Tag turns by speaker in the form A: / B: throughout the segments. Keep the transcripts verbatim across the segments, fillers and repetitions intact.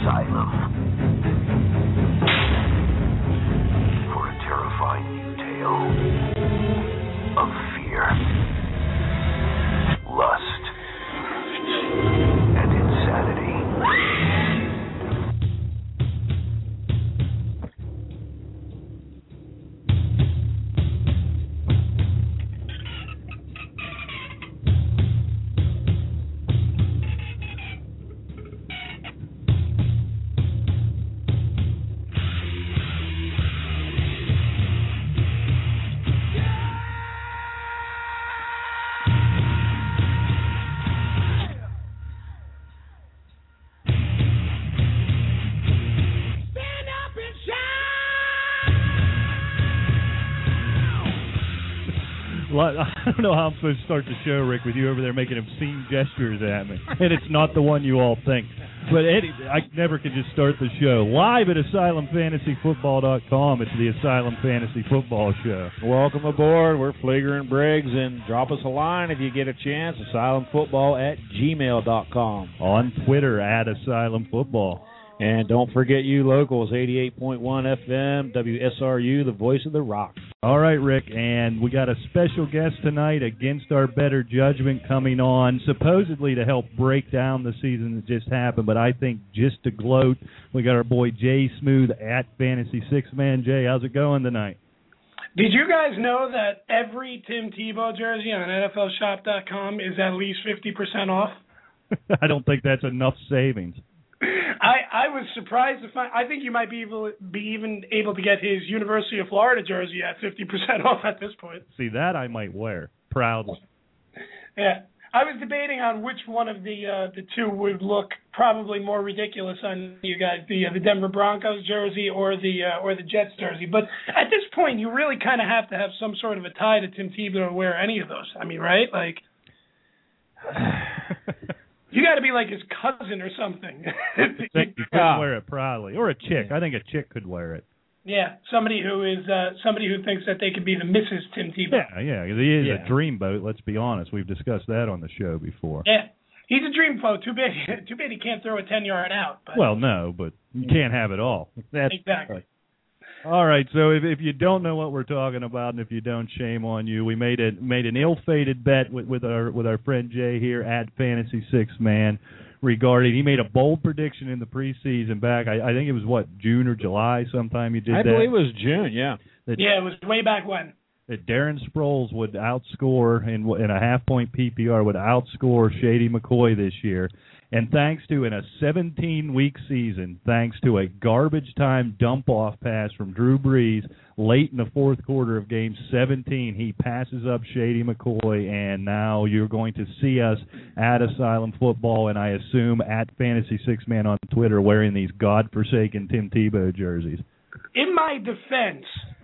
A: Asylum. For a terrifying new tale of fear, lust, and insanity.
B: I don't know how I'm supposed to start the show, Rick, with you over there making obscene gestures at me. And it's not the one you all think. But Eddie, I never can just start the show. Live at Asylum Fantasy Football dot com, it's the Asylum Fantasy Football Show.
C: Welcome aboard. We're Fleeger and Briggs, and drop us a line if you get a chance, asylum football at gmail dot com.
B: On Twitter, at Asylum Football.
C: And don't forget you locals, eighty-eight point one F M, W S R U, the voice of the rock.
B: All right, Rick, and we got a special guest tonight against our better judgment coming on, supposedly to help break down the season that just happened, but I think just to gloat. We got our boy Jay Smooth at Fantasy Six Man. Jay, how's it going tonight?
D: Did you guys know that every Tim Tebow jersey on N F L shop dot com is at least fifty percent off?
B: I don't think that's enough savings.
D: I, I was surprised to find. I think you might be able be even able to get his University of Florida jersey at fifty percent off at this point.
B: See, that I might wear proudly.
D: Yeah, I was debating on which one of the uh, the two would look probably more ridiculous on you guys, the uh, the Denver Broncos jersey or the uh, or the Jets jersey. But at this point, you really kind of have to have some sort of a tie to Tim Tebow to wear any of those. I mean, right? Like. You got to be like his cousin or something.
B: You could wear it proudly, or a chick. I think a chick could wear it.
D: Yeah, somebody who is uh, somebody who thinks that they could be the Missus Tim Tebow.
B: Yeah, yeah, he is
C: yeah.
B: a dreamboat. Let's be honest. We've discussed that on the show before.
D: Yeah, he's a dreamboat. Too bad. Too bad he can't throw a ten-yard out. But.
B: Well, no, but you can't have it all. That's
D: exactly.
B: Right. All right, so if if you don't know what we're talking about, and if you don't, shame on you. We made a made an ill-fated bet with, with our with our friend Jay here at Fantasy Six Man regarding. He made a bold prediction in the preseason back. I, I think it was what June or July sometime. You did
C: I
B: that.
C: I believe it was June. Yeah.
B: That,
D: yeah, it was way back when.
B: That Darren Sproles would outscore in in a half point P P R would outscore Shady McCoy this year. And thanks to, in a seventeen-week season, thanks to a garbage-time dump-off pass from Drew Brees late in the fourth quarter of Game seventeen, he passes up Shady McCoy, and now you're going to see us at Asylum Football, and I assume at Fantasy Six Man on Twitter, wearing these godforsaken Tim Tebow jerseys.
D: In my defense,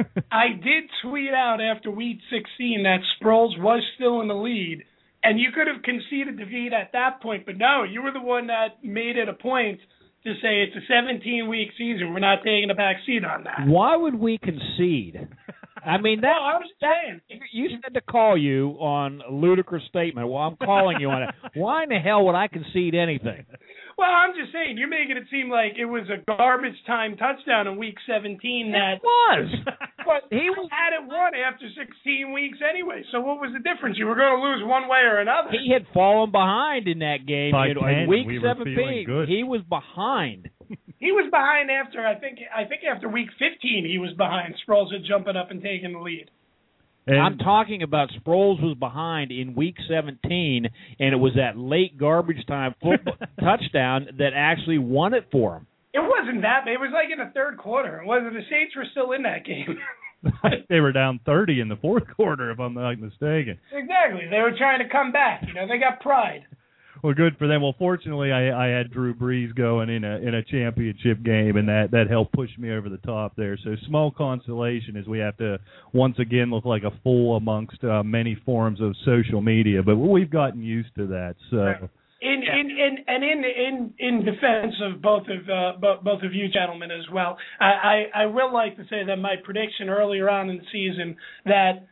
D: I did tweet out after Week sixteen that Sproles was still in the lead, and you could have conceded defeat at that point, but no, you were the one that made it a point to say it's a seventeen-week season. We're not taking a back seat on that.
C: Why would we concede? I mean, that,
D: well, I was saying.
C: You said to call you on a ludicrous statement. Well, I'm calling you on it. Why in the hell would I concede anything?
D: Well, I'm just saying, you're making it seem like it was a garbage time touchdown in Week seventeen. That
C: it was.
D: But he was had it won after sixteen weeks anyway. So what was the difference? You were going to lose one way or another.
C: He had fallen behind in that game.
B: By
C: in,
B: ten,
C: in Week
B: we
C: seventeen, he was behind.
D: He was behind after I think I think after Week fifteen he was behind. Sproles had jumping up and taking the lead.
C: And I'm talking about Sproles was behind in Week seventeen, and it was that late garbage time football touchdown that actually won it for him.
D: It wasn't that. It was like in the third quarter. It wasn't. The Saints were still in that game.
B: They were down thirty in the fourth quarter, if I'm not mistaken.
D: Exactly. They were trying to come back. You know, they got pride.
B: Well, good for them. Well, fortunately, I, I had Drew Brees going in a in a championship game, and that, that helped push me over the top there. So small consolation as we have to once again look like a fool amongst uh, many forms of social media, but we've gotten used to that. So.
D: Right. In, in, in, and in, in, in defense of both of uh, bo- both of you gentlemen as well, I, I, I will like to say that my prediction earlier on in the season that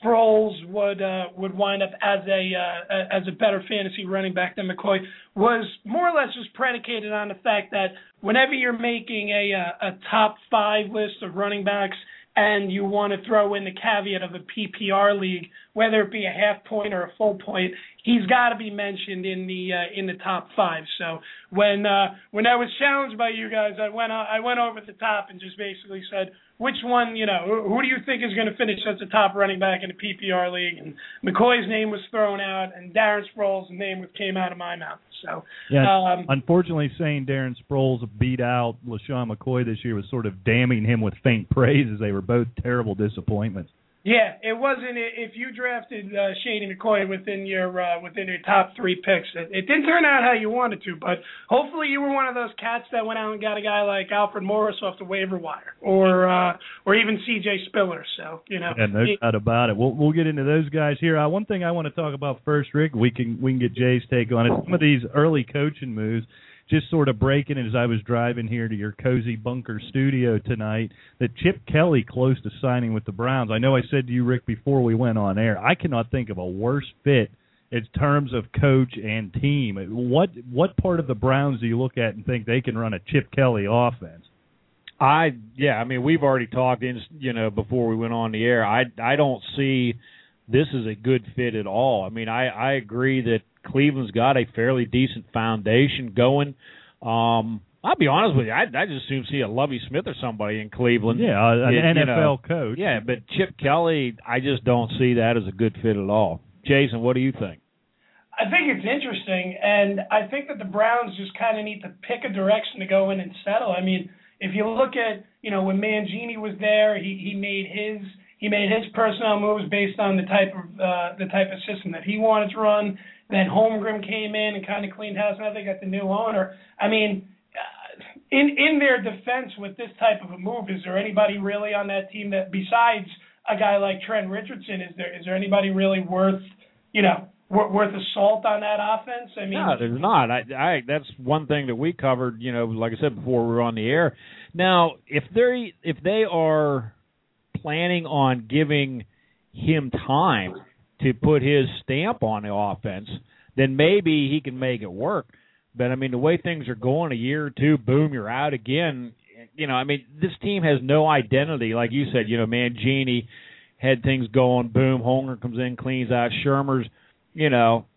D: Sproles would uh, would wind up as a uh, as a better fantasy running back than McCoy was more or less just predicated on the fact that whenever you're making a a, a top five list of running backs and you want to throw in the caveat of a P P R league, whether it be a half point or a full point, he's got to be mentioned in the uh, in the top five. So when uh, when I was challenged by you guys, I went I went over the top and just basically said, which one, you know, who do you think is going to finish as the top running back in the P P R league? And McCoy's name was thrown out, and Darren Sproles' name came out of my mouth. So,
B: yeah,
D: um,
B: unfortunately, saying Darren Sproles beat out LaShawn McCoy this year was sort of damning him with faint praise, as they were both terrible disappointments.
D: Yeah, it wasn't. If you drafted uh, Shady McCoy within your uh, within your top three picks, it, it didn't turn out how you wanted to. But hopefully, you were one of those cats that went out and got a guy like Alfred Morris off the waiver wire, or uh, or even C J Spiller. So you know,
B: yeah, no
D: it,
B: doubt about it. We'll we'll get into those guys here. Uh, one thing I want to talk about first, Rick, we can we can get Jay's take on it. Some of these early coaching moves. Just sort of breaking it as I was driving here to your cozy bunker studio tonight, that Chip Kelly close to signing with the Browns. I know I said to you, Rick, before we went on air, I cannot think of a worse fit in terms of coach and team. What what part of the Browns do you look at and think they can run a Chip Kelly offense?
C: I yeah, I mean we've already talked in you know before we went on the air. I I don't see this as a good fit at all. I mean I I agree that Cleveland's got a fairly decent foundation going. Um, I'll be honest with you, I, I just assume see a Lovie Smith or somebody in Cleveland.
B: Yeah, an
C: it,
B: N F L
C: you know,
B: coach.
C: Yeah, but Chip Kelly, I just don't see that as a good fit at all. Jason, what do you think?
D: I think it's interesting, and I think that the Browns just kind of need to pick a direction to go in and settle. I mean, if you look at, you know, when Mangini was there, he, he made his he made his personnel moves based on the type of uh, the type of system that he wanted to run. Then Holmgren came in and kind of cleaned house. Now they got the new owner. I mean, uh, in in their defense with this type of a move, is there anybody really on that team that, besides a guy like Trent Richardson, is there is there anybody really worth, you know, worth, worth a salt on that offense? I mean,
C: no, there's not. I, I that's one thing that we covered. You know, like I said before, we were on the air. Now, if they if they are planning on giving him time to put his stamp on the offense, then maybe he can make it work. But, I mean, the way things are going, a year or two, boom, you're out again. You know, I mean, this team has no identity. Like you said, you know, Mangini had things going, boom, Holmgren comes in, cleans out, Shermer's, you know,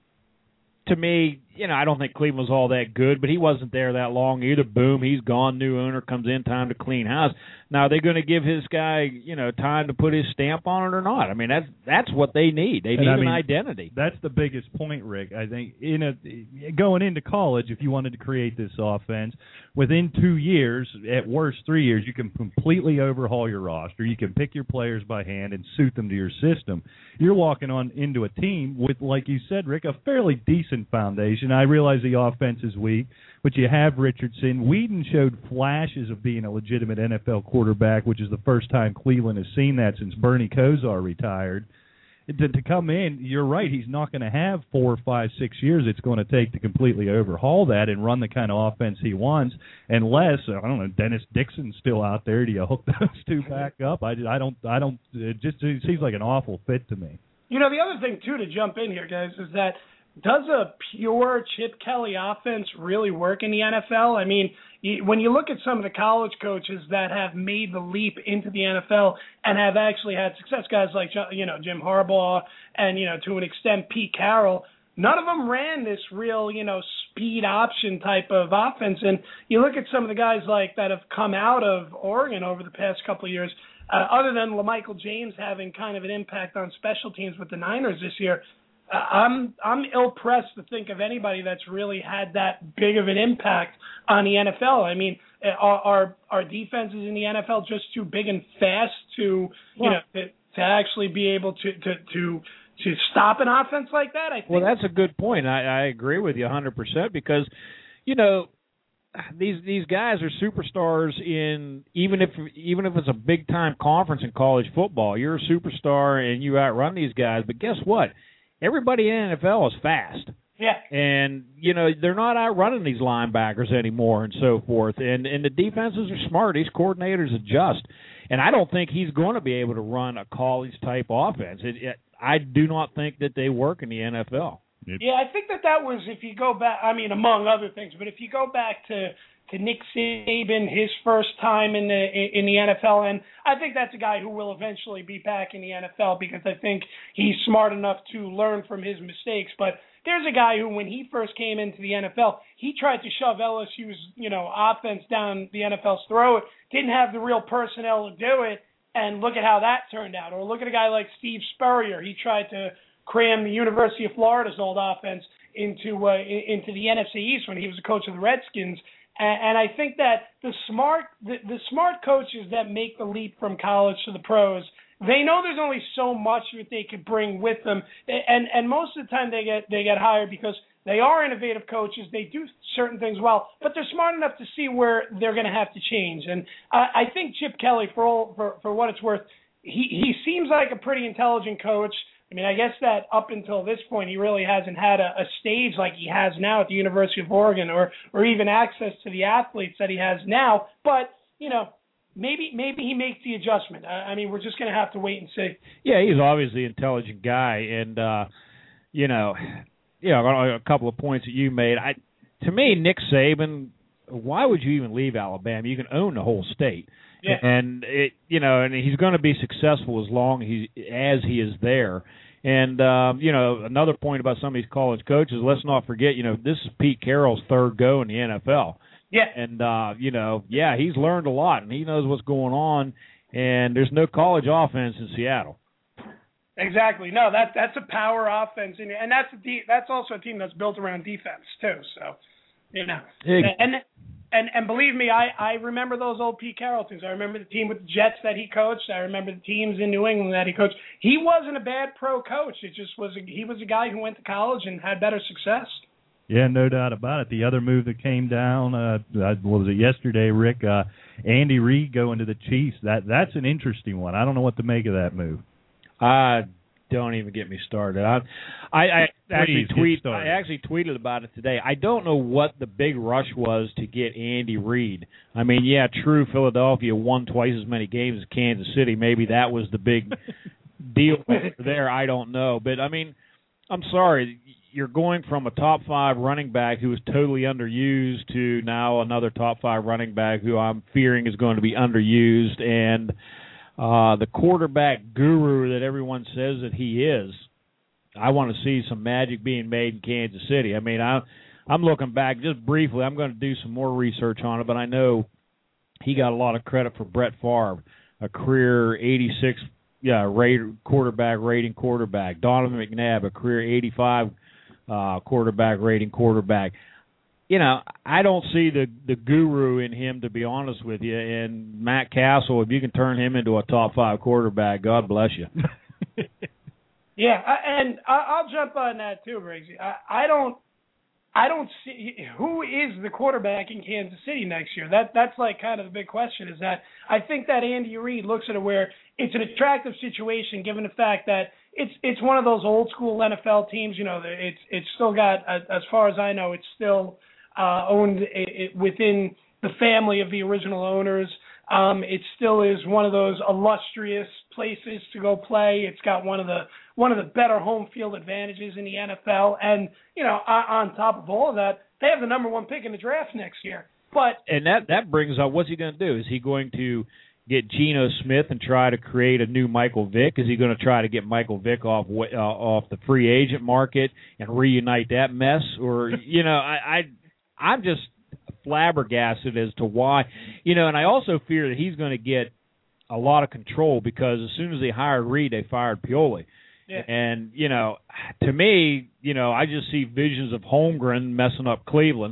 C: to me, you know, I don't think Cleveland was all that good, but he wasn't there that long either. Boom, he's gone, new owner comes in, time to clean house. Now, are they going to give his guy, you know, time to put his stamp on it or not? I mean, that's that's what they need. They need
B: and I
C: an
B: mean,
C: identity.
B: That's the biggest point, Rick. I think in a going into college, if you wanted to create this offense, within two years, at worst three years, you can completely overhaul your roster. You can pick your players by hand and suit them to your system. You're walking on into a team with, like you said, Rick, a fairly decent foundation. I realize the offense is weak, but you have Richardson. Whedon showed flashes of being a legitimate N F L quarterback, which is the first time Cleveland has seen that since Bernie Kosar retired. To, to come in, you're right, he's not going to have four, five, six years it's going to take to completely overhaul that and run the kind of offense he wants, unless, I don't know, Dennis Dixon's still out there. Do you hook those two back up? I, I don't, I don't, it just it seems like an awful fit to me.
D: You know, the other thing, too, to jump in here, guys, is that does a pure Chip Kelly offense really work in the N F L? I mean, when you look at some of the college coaches that have made the leap into the N F L and have actually had success, guys like, you know, Jim Harbaugh and, you know, to an extent Pete Carroll, none of them ran this real, you know, speed option type of offense. And you look at some of the guys like that have come out of Oregon over the past couple of years, uh, other than LaMichael James having kind of an impact on special teams with the Niners this year, Uh, I'm I'm ill-pressed to think of anybody that's really had that big of an impact on the N F L. I mean, are are, are defenses in the N F L just too big and fast to you
C: well,
D: know to, to actually be able to, to to to stop an offense like that? I think.
C: Well, that's a good point. I, I agree with you one hundred percent because, you know, these these guys are superstars in even if even if it's a big time conference in college football. You're a superstar and you outrun these guys, but guess what? Everybody in the N F L is fast,
D: Yeah.
C: And, you know, they're not outrunning these linebackers anymore and so forth. And, and the defenses are smart. These coordinators adjust. And I don't think he's going to be able to run a college-type offense. It, it, I do not think that they work in the N F L.
D: Yeah, I think that that was, if you go back, I mean, among other things, but if you go back to, to Nick Saban, his first time in the in the N F L, and I think that's a guy who will eventually be back in the N F L because I think he's smart enough to learn from his mistakes. But there's a guy who, when he first came into the N F L, he tried to shove L S U's, you know, offense down the N F L's throat, didn't have the real personnel to do it, and look at how that turned out. Or look at a guy like Steve Spurrier. He tried to cram the University of Florida's old offense into uh, into the N F C East when he was the coach of the Redskins. And, and I think that the smart the, the smart coaches that make the leap from college to the pros, they know there's only so much that they could bring with them, and and most of the time they get they get hired because they are innovative coaches. They do certain things well, but they're smart enough to see where they're going to have to change. And I, I think Chip Kelly, for all for, for what it's worth, he he seems like a pretty intelligent coach. I mean, I guess that up until this point, he really hasn't had a, a stage like he has now at the University of Oregon, or or even access to the athletes that he has now. But you know, maybe maybe he makes the adjustment. I, I mean, we're just going to have to wait and see.
C: Yeah, he's obviously an intelligent guy, and uh, you know, you know, a couple of points that you made. I, to me, Nick Saban, why would you even leave Alabama? You can own the whole state.
D: Yeah.
C: And it, you know, and he's going to be successful as long as he as he is there. And um, you know, another point about some of these college coaches, let's not forget, you know, this is Pete Carroll's third go in the N F L.
D: Yeah.
C: And uh, you know, yeah, he's learned a lot, and he knows what's going on. And there's no college offense in Seattle.
D: Exactly. No, that that's a power offense, and and that's a de- that's also a team that's built around defense too. So, you know,
C: Hey.
D: and. And and believe me, I, I remember those old Pete Carroll teams. I remember the team with the Jets that he coached. I remember the teams in New England that he coached. He wasn't a bad pro coach. It just was a, he was a guy who went to college and had better success.
B: Yeah, no doubt about it. The other move that came down, uh, what was it yesterday, Rick? Uh, Andy Reid going to the Chiefs. That that's an interesting one. I don't know what to make of that move.
C: Uh Don't even get me started. I, I, I actually
B: Please,
C: tweet.
B: get started.
C: I actually tweeted about it today. I don't know what the big rush was to get Andy Reid. I mean, yeah, true. Philadelphia won twice as many games as Kansas City. Maybe that was the big deal there. I don't know, but I mean, I'm sorry. You're going from a top five running back who was totally underused to now another top five running back who I'm fearing is going to be underused, and Uh, the quarterback guru that everyone says that he is, I want to see some magic being made in Kansas City. I mean, I, I'm looking back just briefly. I'm going to do some more research on it, but I know he got a lot of credit for Brett Favre, a career eighty-six yeah, rate, quarterback rating quarterback. Donovan McNabb, a career eighty-five uh, quarterback rating quarterback. You know, I don't see the, the guru in him, to be honest with you. And Matt Castle, if you can turn him into a top five quarterback, God bless you.
D: Yeah, I, and I, I'll jump on that too, Briggsy. I, I don't, I don't see who is the quarterback in Kansas City next year. That that's like kind of the big question. Is that I think that Andy Reid looks at it where it's an attractive situation, given the fact that it's it's one of those old school N F L teams. You know, it's it's still got, as far as I know, it's still Uh, owned it, it, within the family of the original owners. Um, it still is one of those illustrious places to go play. It's got one of the one of the better home field advantages in the N F L, and you know, on, on top of all of that, they have the number one pick in the draft next year. But
C: and that that brings up, what's he going to do? Is he going to get Geno Smith and try to create a new Michael Vick? Is he going to try to get Michael Vick off uh, off the free agent market and reunite that mess? Or you know, I. I I'm just flabbergasted as to why, you know, and I also fear that he's going to get a lot of control because as soon as they hired Reid, they fired Pioli. Yeah. And, you know, to me, you know, I just see visions of Holmgren messing up Cleveland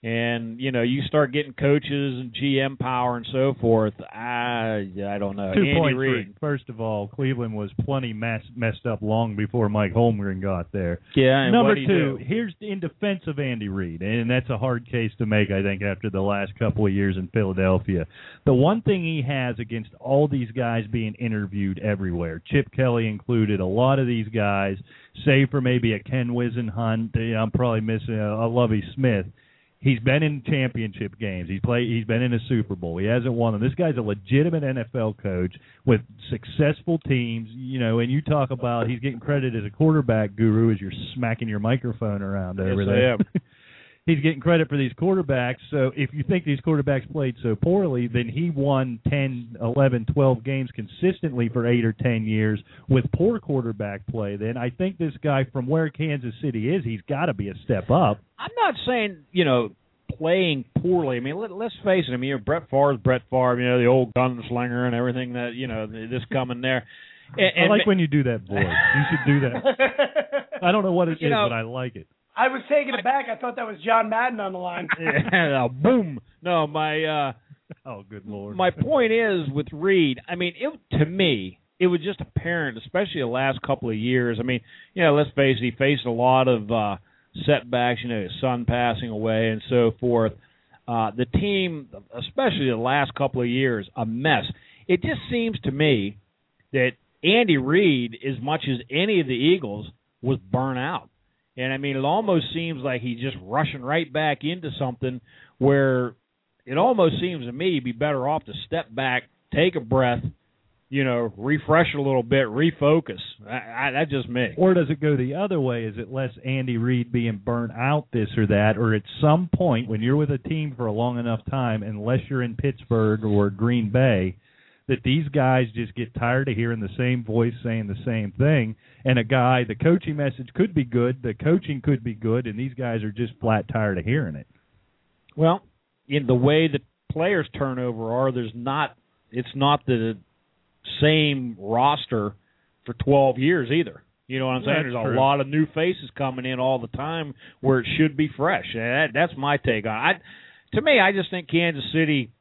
C: And, you know, you start getting coaches and G M power and so forth. I, I don't know.
B: Two
C: Andy
B: points.
C: Reid.
B: First of all, Cleveland was plenty mess, messed up long before Mike Holmgren got there.
C: Yeah, and
B: Number
C: what'd he
B: two,
C: do?
B: here's in defense of Andy Reid, and that's a hard case to make, I think, after the last couple of years in Philadelphia. The one thing he has against all these guys being interviewed everywhere, Chip Kelly included, a lot of these guys, save for maybe a Ken Wisenhunt, I'm probably missing a, a Lovie Smith. He's been in championship games. He's played. He's been in a Super Bowl. He hasn't won them. This guy's a legitimate N F L coach with successful teams. You know, and you talk about he's getting credit as a quarterback guru as you're smacking your microphone around over
C: Yes,
B: there.
C: I am.
B: He's getting credit for these quarterbacks. So if you think these quarterbacks played so poorly, then he won ten, eleven, twelve games consistently for eight or ten years with poor quarterback play. Then I think this guy from where Kansas City is, he's got to be a step up.
C: I'm not saying, you know, playing poorly. I mean, let, let's face it. I mean, you know, Brett Favre's Brett Favre, you know, the old gunslinger and everything that, you know, this coming there. And, and
B: I like when you do that voice. You should do that. I don't know what it
C: You
B: is,
C: know,
B: but I like it.
D: I was taking it back. I thought that was John Madden on the line.
C: Yeah, boom. No, my uh,
B: Oh, good Lord.
C: my point is with Reid, I mean, it to me, it was just apparent, especially the last couple of years. I mean, you know, let's face it, he faced a lot of uh, setbacks, you know, his son passing away and so forth. Uh, the team, especially the last couple of years, a mess. It just seems to me that Andy Reid, as much as any of the Eagles, was burnt out. And, I mean, it almost seems like he's just rushing right back into something where it almost seems to me he'd be better off to step back, take a breath, you know, refresh a little bit, refocus. I, I, that's just me.
B: Or does it go the other way? Is it less Andy Reid being burnt out this or that, or at some point when you're with a team for a long enough time, unless you're in Pittsburgh or Green Bay, that these guys just get tired of hearing the same voice saying the same thing, and a guy, the coaching message could be good, the coaching could be good, and these guys are just flat tired of hearing it.
C: Well, in the way that players turnover are, there's not, it's not the same roster for twelve years either. You know what I'm saying?
B: That's
C: There's
B: true.
C: a lot of new faces coming in all the time where it should be fresh. And that, that's my take on it. I, to me, I just think Kansas City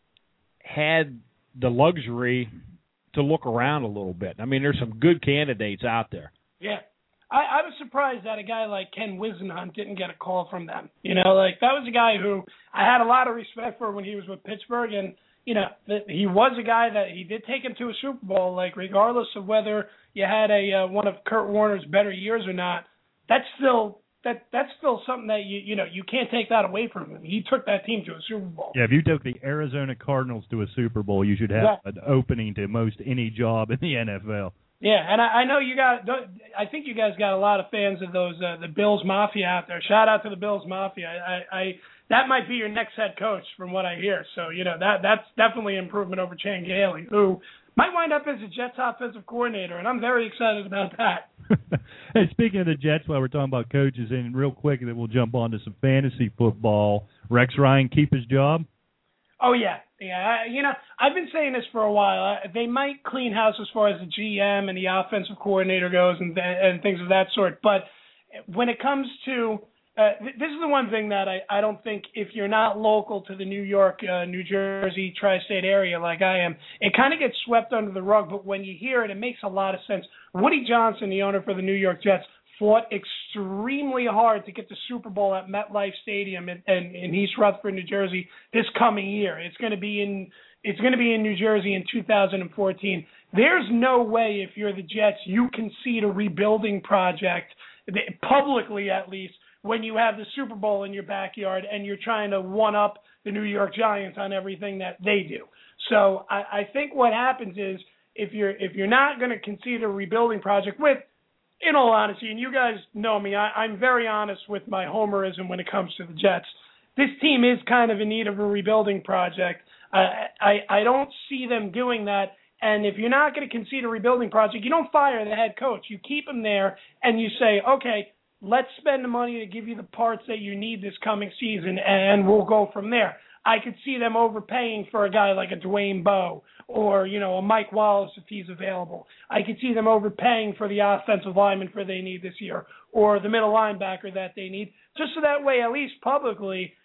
C: had the luxury to look around a little bit. I mean, there's some good candidates out there.
D: Yeah. I, I was surprised that a guy like Ken Wisenhunt didn't get a call from them. You know, like that was a guy who I had a lot of respect for when he was with Pittsburgh, and you know, that he was a guy that he did take him to a Super Bowl. Like regardless of whether you had a uh, one of Kurt Warner's better years or not, that's still that that's still something that you you know you can't take that away from him. He took that team to a Super Bowl.
B: Yeah, if you took the Arizona Cardinals to a Super Bowl, you should have
D: Yeah.
B: an opening to most any job in the N F L.
D: Yeah, and I, I know you got. I think you guys got a lot of fans of those uh, the Bills Mafia out there. Shout out to the Bills Mafia. I, I that might be your next head coach, from what I hear. So you know that that's definitely an improvement over Chan Gailey, who might wind up as a Jets offensive coordinator, and I'm very excited about that.
B: Hey, speaking of the Jets, while we're talking about coaches, and real quick, then we'll jump on to some fantasy football. Rex Ryan keep his job?
D: Oh yeah, yeah. I, you know, I've been saying this for a while. I, they might clean house as far as the G M and the offensive coordinator goes, and and things of that sort. But when it comes to uh, th- this is the one thing that I, I don't think, if you're not local to the New York, uh, New Jersey tri-state area like I am, it kind of gets swept under the rug. But when you hear it, it makes a lot of sense. Woody Johnson, the owner for the New York Jets, fought extremely hard to get the Super Bowl at MetLife Stadium in, in, in East Rutherford, New Jersey, this coming year. It's going to be in it's going to be in New Jersey in two thousand fourteen. There's no way, if you're the Jets, you concede a rebuilding project publicly, at least, when you have the Super Bowl in your backyard and you're trying to one up the New York Giants on everything that they do. So I, I think what happens is, if you're if you're not going to concede a rebuilding project with, in all honesty, and you guys know me, I, I'm very honest with my homerism when it comes to the Jets. This team is kind of in need of a rebuilding project. I, I, I don't see them doing that. And if you're not going to concede a rebuilding project, you don't fire the head coach. You keep him there, and you say, okay, let's spend the money to give you the parts that you need this coming season, and we'll go from there. I could see them overpaying for a guy like a Dwayne Bowe or, you know, a Mike Wallace if he's available. I could see them overpaying for the offensive lineman for they need this year, or the middle linebacker that they need, just so that way, at least publicly,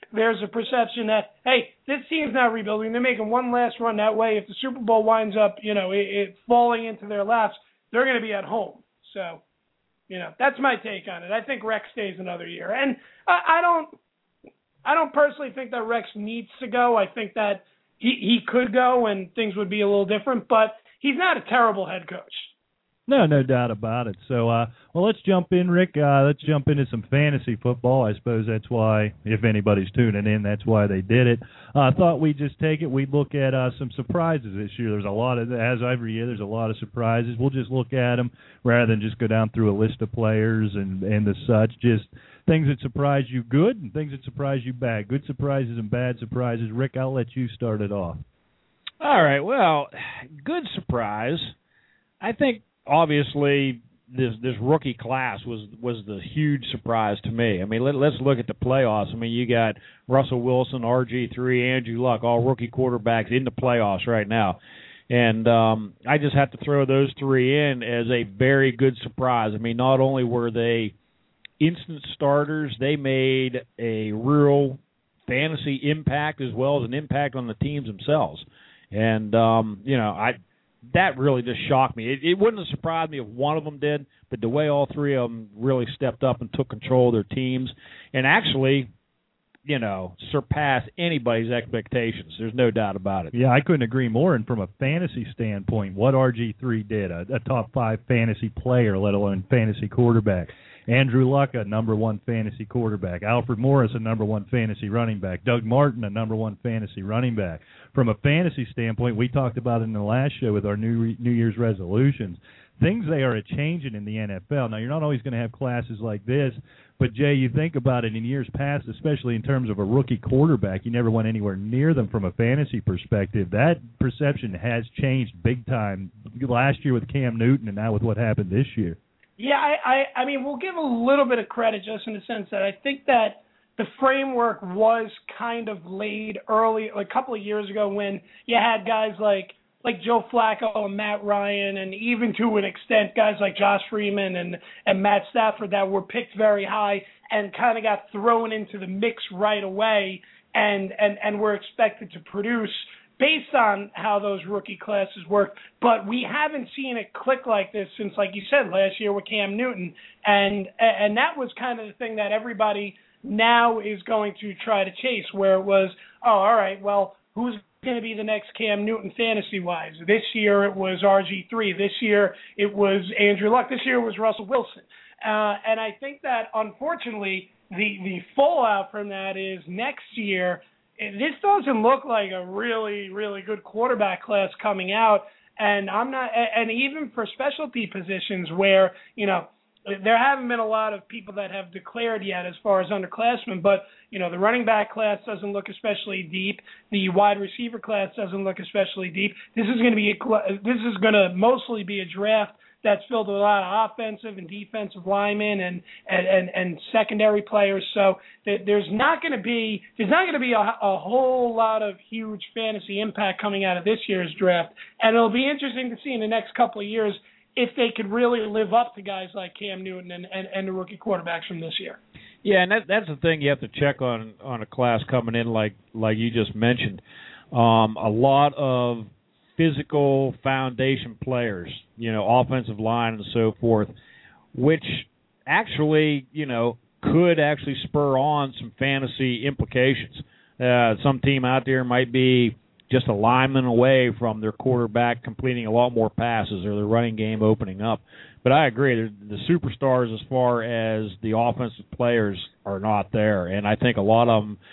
D: there's a perception that, hey, this team's not rebuilding. They're making one last run that way. If the Super Bowl winds up, you know, it, it falling into their laps, they're going to be at home. So, you know, that's my take on it. I think Rex stays another year. And I, I don't I don't personally think that Rex needs to go. I think that he, he could go and things would be a little different, but he's not a terrible head coach.
B: No, no doubt about it. So, uh, well, let's jump in, Rick. Uh, let's jump into some fantasy football. I suppose that's why, if anybody's tuning in, that's why they did it. I uh, thought we'd just take it. We'd look at uh, some surprises this year. There's a lot of, as every year, there's a lot of surprises. We'll just look at them rather than just go down through a list of players and, and the such. Just things that surprise you good and things that surprise you bad. Good surprises and bad surprises. Rick, I'll let you start it off.
C: All right. Well, good surprise. I think, obviously, this this rookie class was was the huge surprise to me. I mean, let, let's look at the playoffs. I mean, you got Russell Wilson, R G three, Andrew Luck, all rookie quarterbacks in the playoffs right now. And um, I just have to throw those three in as a very good surprise. I mean, not only were they instant starters, they made a real fantasy impact as well as an impact on the teams themselves. And, um, you know, I that really just shocked me. It, it wouldn't have surprised me if one of them did, but the way all three of them really stepped up and took control of their teams and actually, you know, surpassed anybody's expectations. There's no doubt about it.
B: Yeah, I couldn't agree more. And from a fantasy standpoint, what R G three did, a, a top five fantasy player, let alone fantasy quarterback. Andrew Luck, a number one fantasy quarterback. Alfred Morris, a number one fantasy running back. Doug Martin, a number one fantasy running back. From a fantasy standpoint, we talked about it in the last show with our New New Year's resolutions. Things they are a-changing in the N F L. Now, you're not always going to have classes like this, but, Jay, you think about it in years past, especially in terms of a rookie quarterback, you never went anywhere near them from a fantasy perspective. That perception has changed big time last year with Cam Newton and now with what happened this year.
D: Yeah, I, I, I mean, we'll give a little bit of credit just in the sense that I think that the framework was kind of laid early, like a couple of years ago when you had guys like like Joe Flacco and Matt Ryan and even to an extent guys like Josh Freeman and, and Matt Stafford that were picked very high and kind of got thrown into the mix right away and, and, and were expected to produce based on how those rookie classes work. But we haven't seen it click like this since, like you said, last year with Cam Newton. And and that was kind of the thing that everybody now is going to try to chase, where it was, oh, all right, well, who's going to be the next Cam Newton fantasy-wise? This year it was R G three. This year it was Andrew Luck. This year it was Russell Wilson. Uh, and I think that, unfortunately, the, the fallout from that is next year, this doesn't look like a really, really good quarterback class coming out. And I'm not, and even for specialty positions where, you know, there haven't been a lot of people that have declared yet as far as underclassmen, but, you know, the running back class doesn't look especially deep. The wide receiver class doesn't look especially deep. This is going to be, a, this is going to mostly be a draft that's filled with a lot of offensive and defensive linemen and and, and, and secondary players. So there's not going to be there's not going to be a, a whole lot of huge fantasy impact coming out of this year's draft. And it'll be interesting to see in the next couple of years if they could really live up to guys like Cam Newton and, and, and the rookie quarterbacks from this year.
C: Yeah, and that, that's the thing you have to check on on a class coming in like like you just mentioned. Um, a lot of physical foundation players, you know, offensive line and so forth, which actually, you know, could actually spur on some fantasy implications. Uh, some team out there might be just a lineman away from their quarterback completing a lot more passes or their running game opening up. But I agree, the superstars as far as the offensive players are not there, and I think a lot of them,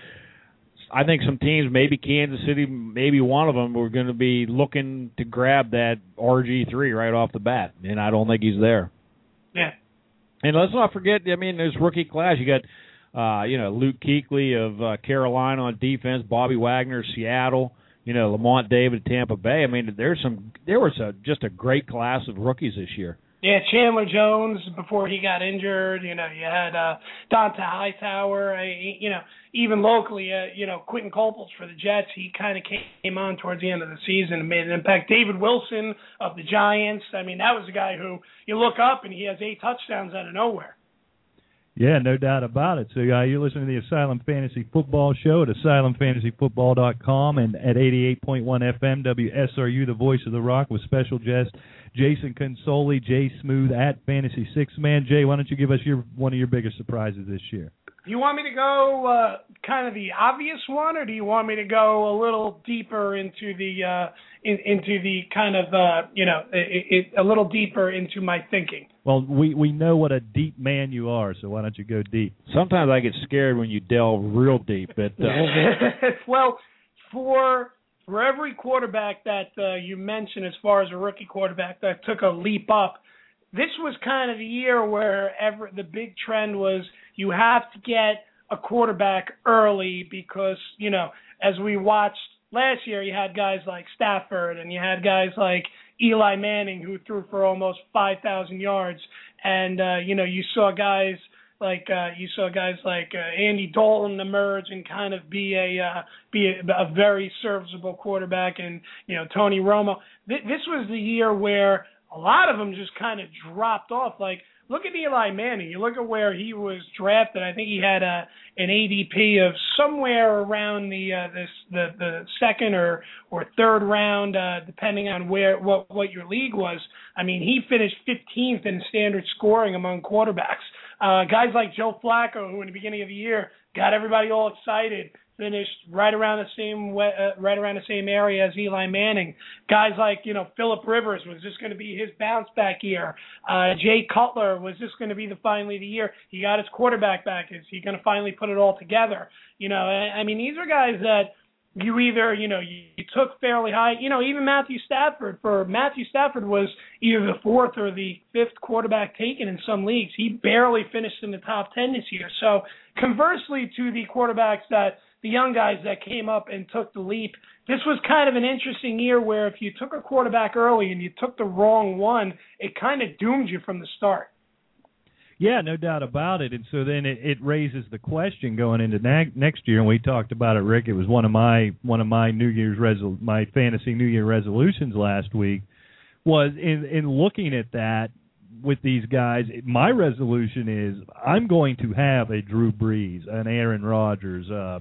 C: I think some teams, maybe Kansas City, maybe one of them, were going to be looking to grab that R G three right off the bat, and I don't think he's there.
D: Yeah.
C: And let's not forget, I mean, there's rookie class. You got, uh, you know, Luke Kuechly of uh, Carolina on defense, Bobby Wagner, Seattle, you know, Lamont David, Tampa Bay. I mean, there's some, there was a, just a great class of rookies this year.
D: Yeah, Chandler Jones before he got injured. You know, you had uh, Dante Hightower. I, you know, even locally, uh, you know, Quentin Coples for the Jets. He kind of came on towards the end of the season and made an impact. David Wilson of the Giants. I mean, that was a guy who you look up and he has eight touchdowns out of nowhere.
B: Yeah, no doubt about it. So uh, you're listening to the Asylum Fantasy Football Show at asylum fantasy football dot com and at eighty-eight point one F M W S R U, the voice of the Rock, with special guest Jason Consoli, Jay Smooth at Fantasy Six Man. Jay, why don't you give us your one of your biggest surprises this year?
D: Do you want me to go uh, kind of the obvious one, or do you want me to go a little deeper into the uh, in, into the kind of uh, you know it, it, a little deeper into my thinking?
B: Well, we we know what a deep man you are, so why don't you go deep?
C: Sometimes I get scared when you delve real deep. But uh...
D: well, for for every quarterback that uh, you mentioned, as far as a rookie quarterback that took a leap up, this was kind of the year where ever the big trend was you have to get a quarterback early because, you know, as we watched last year, you had guys like Stafford and you had guys like Eli Manning who threw for almost five thousand yards. And, uh, you know, you saw guys like uh, you saw guys like uh, Andy Dalton emerge and kind of be a uh, be a, a very serviceable quarterback. And, you know, Tony Romo. Th- this was the year where a lot of them just kind of dropped off. Like, look at Eli Manning. You look at where he was drafted. I think he had a an A D P of somewhere around the uh, this the, the second or, or third round, uh, depending on where what, what your league was. I mean, he finished fifteenth in standard scoring among quarterbacks. Uh, guys like Joe Flacco, who in the beginning of the year got everybody all excited, finished right around the same way, uh, right around the same area as Eli Manning. Guys like, you know, Phillip Rivers, was this going to be his bounce back year? Uh, Jay Cutler, was this going to be the finally the year? He got his quarterback back. Is he going to finally put it all together? You know, I, I mean, these are guys that you either, you know, you, you took fairly high. You know, even Matthew Stafford, for Matthew Stafford was either the fourth or the fifth quarterback taken in some leagues. He barely finished in the top ten this year. So conversely to the quarterbacks that the young guys that came up and took the leap, this was kind of an interesting year where if you took a quarterback early and you took the wrong one, it kind of doomed you from the start.
B: Yeah, no doubt about it. And so then it, it raises the question going into na- next year, and we talked about it, Rick. It was one of my one of my New Year's resol- my fantasy New Year resolutions last week. Was in in looking at that with these guys, my resolution is I'm going to have a Drew Brees, an Aaron Rodgers. Uh,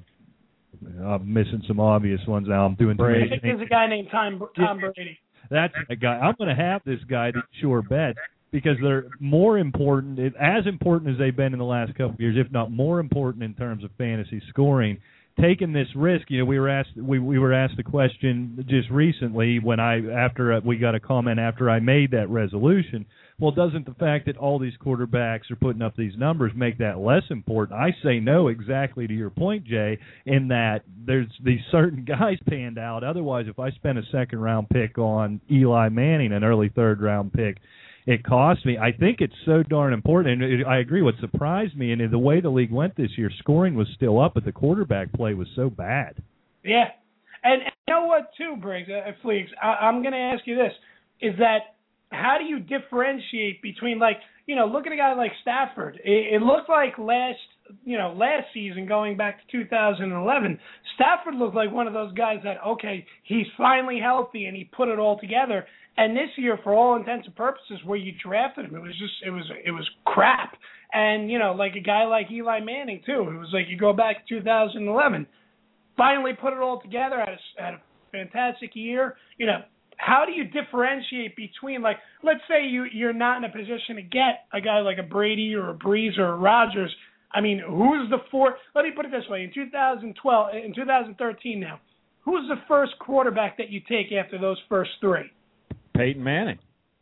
B: I'm missing some obvious ones now. I'm doing too many
D: I think there's a guy named Tom, Tom Brady.
B: That's a guy. I'm going to have this guy that's sure bet. Because they're more important, as important as they've been in the last couple of years, if not more important in terms of fantasy scoring. Taking this risk, you know, we were asked we, we were asked the question just recently when I after we got a comment after I made that resolution. Well, doesn't the fact that all these quarterbacks are putting up these numbers make that less important? I say no, exactly to your point, Jay, in that there's these certain guys panned out. Otherwise, if I spend a second round pick on Eli Manning, an early third round pick, it cost me. I think it's so darn important, and it, I agree. What surprised me, and the way the league went this year, scoring was still up, but the quarterback play was so bad.
D: Yeah, and, and you know what, too, Briggs, uh, Fleeks, I, I'm going to ask you this, is that how do you differentiate between, like, you know, look at a guy like Stafford. It, it looked like last, you know, last season, going back to two thousand eleven, Stafford looked like one of those guys that, okay, he's finally healthy and he put it all together. And this year, for all intents and purposes, where you drafted him, it was just it was it was crap. And you know, like a guy like Eli Manning too, it was like you go back to two thousand eleven, finally put it all together, had a, had a fantastic year. You know, how do you differentiate between, like, let's say you you're not in a position to get a guy like a Brady or a Brees or a Rodgers. I mean, who's the fourth? Let me put it this way: in two thousand twelve, in two thousand thirteen, now, who's the first quarterback that you take after those first three?
C: Peyton Manning.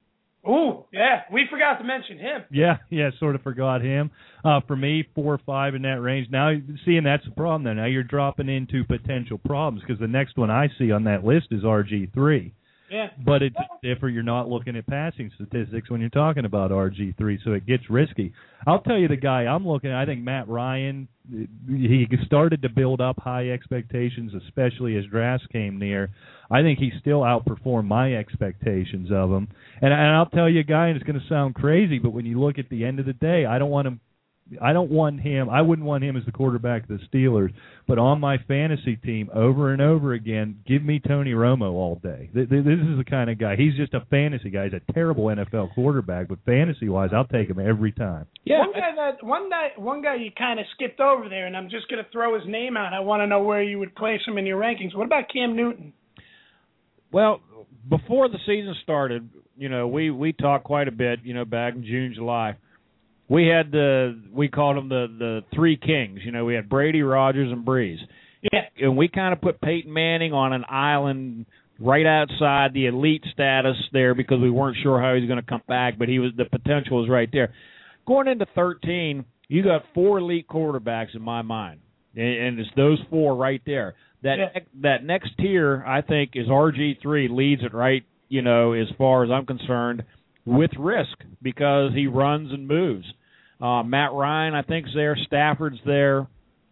D: Ooh, yeah, we forgot to mention him.
B: Yeah, yeah, sort of forgot him. Uh, for me, four or five in that range. Now, seeing that's the problem then. Now you're dropping into potential problems because the next one I see on that list is R G three.
D: Yeah.
B: But it's different. You're not looking at passing statistics when you're talking about R G three, so it gets risky. I'll tell you the guy I'm looking at, I think Matt Ryan, he started to build up high expectations, especially as drafts came near. I think he still outperformed my expectations of him. And, and I'll tell you a guy, and it's going to sound crazy, but when you look at the end of the day, I don't want to I don't want him. I wouldn't want him as the quarterback of the Steelers. But on my fantasy team, over and over again, give me Tony Romo all day. This is the kind of guy. He's just a fantasy guy. He's a terrible N F L quarterback, but fantasy-wise, I'll take him every time.
D: Yeah, one guy that one guy one guy you kind of skipped over there, and I'm just going to throw his name out. I want to know where you would place him in your rankings. What about Cam Newton?
C: Well, before the season started, you know, we, we talked quite a bit, you know, back in June, July. We had the we called them the, the three kings. You know, we had Brady, Rodgers, and Breeze.
D: Yeah.
C: And we kind of put Peyton Manning on an island right outside the elite status there because we weren't sure how he was going to come back, but he was the potential was right there. Going into thirteen, you got four elite quarterbacks in my mind, and it's those four right there. That
D: yeah.
C: that next tier, I think, is R G three leads it right. You know, as far as I'm concerned, with risk because he runs and moves. Uh, Matt Ryan, I think, is there. Stafford's there.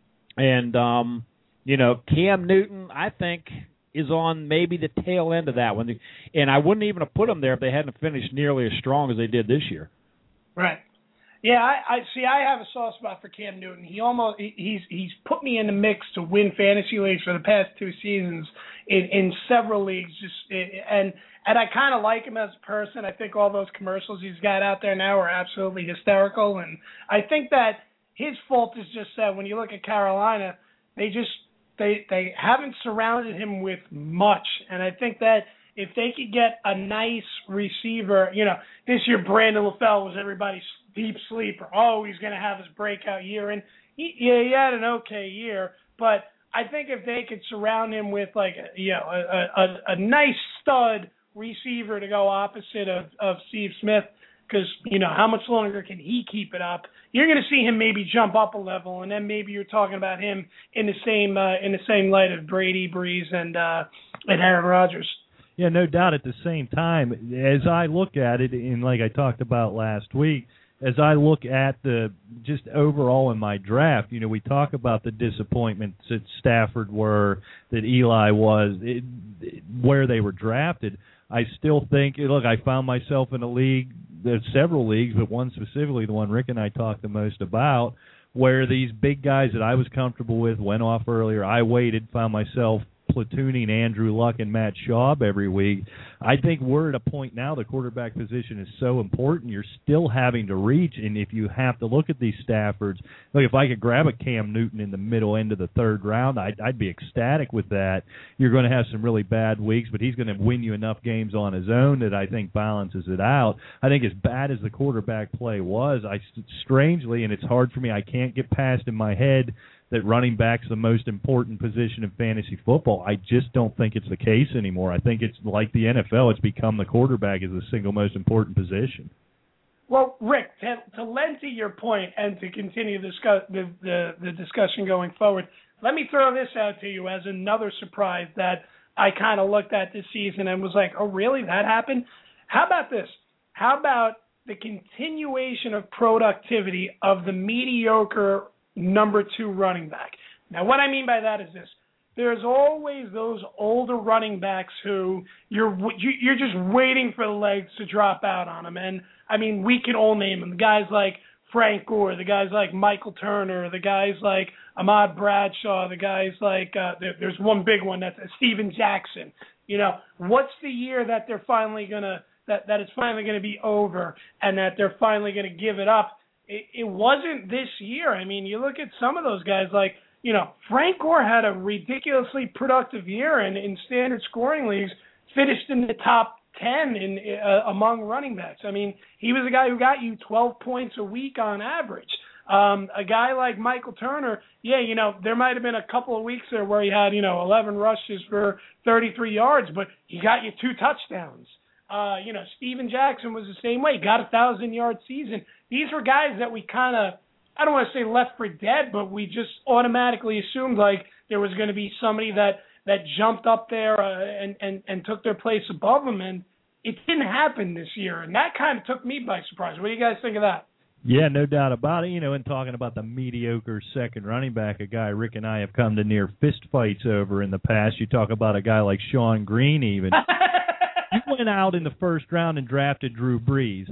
C: And, um, you know, Cam Newton, I think, is on maybe the tail end of that one. And I wouldn't even have put him there if they hadn't finished nearly as strong as they did this year.
D: Right. Yeah, I, I see. I have a soft spot for Cam Newton. He almost he's he's put me in the mix to win fantasy leagues for the past two seasons in, in several leagues. Just and and I kind of like him as a person. I think all those commercials he's got out there now are absolutely hysterical, and I think that his fault is just that when you look at Carolina, they just they they haven't surrounded him with much, and I think that if they could get a nice receiver, you know, this year Brandon LaFell was everybody's deep sleeper. Oh, he's going to have his breakout year. And he, yeah, he had an okay year. But I think if they could surround him with, like, a, you know, a, a, a nice stud receiver to go opposite of, of Steve Smith, because, you know, how much longer can he keep it up? You're going to see him maybe jump up a level, and then maybe you're talking about him in the same uh, in the same light of Brady, Breeze, and uh, and Aaron Rodgers.
B: Yeah, no doubt. At the same time, as I look at it, and like I talked about last week, as I look at the just overall in my draft, you know, we talk about the disappointments that Stafford were, that Eli was, it, it, where they were drafted. I still think, look, I found myself in a league, there's several leagues, but one specifically, the one Rick and I talked the most about, where these big guys that I was comfortable with went off earlier. I waited, found myself platooning Andrew Luck and Matt Schaub every week. I think we're at a point now the quarterback position is so important, you're still having to reach, and if you have to look at these Staffords, look, if I could grab a Cam Newton in the middle end of the third round, I'd, I'd be ecstatic with that. You're going to have some really bad weeks, but he's going to win you enough games on his own that I think balances it out. I think as bad as the quarterback play was, I strangely, and it's hard for me, I can't get past in my head that running back's the most important position in fantasy football. I just don't think it's the case anymore. I think it's like the N F L. It's become the quarterback is the single most important position.
D: Well, Rick, to, to lend to your point and to continue discuss, the, the, the discussion going forward, let me throw this out to you as another surprise that I kind of looked at this season and was like, oh, really? That happened? How about this? How about the continuation of productivity of the mediocre number two running back? Now, what I mean by that is this. There's always those older running backs who you're you're just waiting for the legs to drop out on them. And, I mean, we can all name them. The guys like Frank Gore, the guys like Michael Turner, the guys like Ahmad Bradshaw, the guys like uh, there, there's one big one, that's Steven Jackson. You know, what's the year that they're finally going to that, that it's finally going to be over and that they're finally going to give it up? It, it wasn't this year. I mean, you look at some of those guys like, you know, Frank Gore had a ridiculously productive year and in standard scoring leagues finished in the top ten in uh, among running backs. I mean, he was a guy who got you twelve points a week on average. Um, a guy like Michael Turner, yeah, you know, there might have been a couple of weeks there where he had, you know, eleven rushes for thirty-three yards, but he got you two touchdowns. Uh, you know, Steven Jackson was the same way, got a thousand-yard season. These were guys that we kind of, I don't want to say left for dead, but we just automatically assumed like there was going to be somebody that, that jumped up there uh, and, and, and took their place above them, and it didn't happen this year, and that kind of took me by surprise. What do you guys think of that?
B: Yeah, no doubt about it. You know, and talking about the mediocre second running back, a guy Rick and I have come to near fist fights over in the past. You talk about a guy like Sean Green even. You went out in the first round and drafted Drew Brees.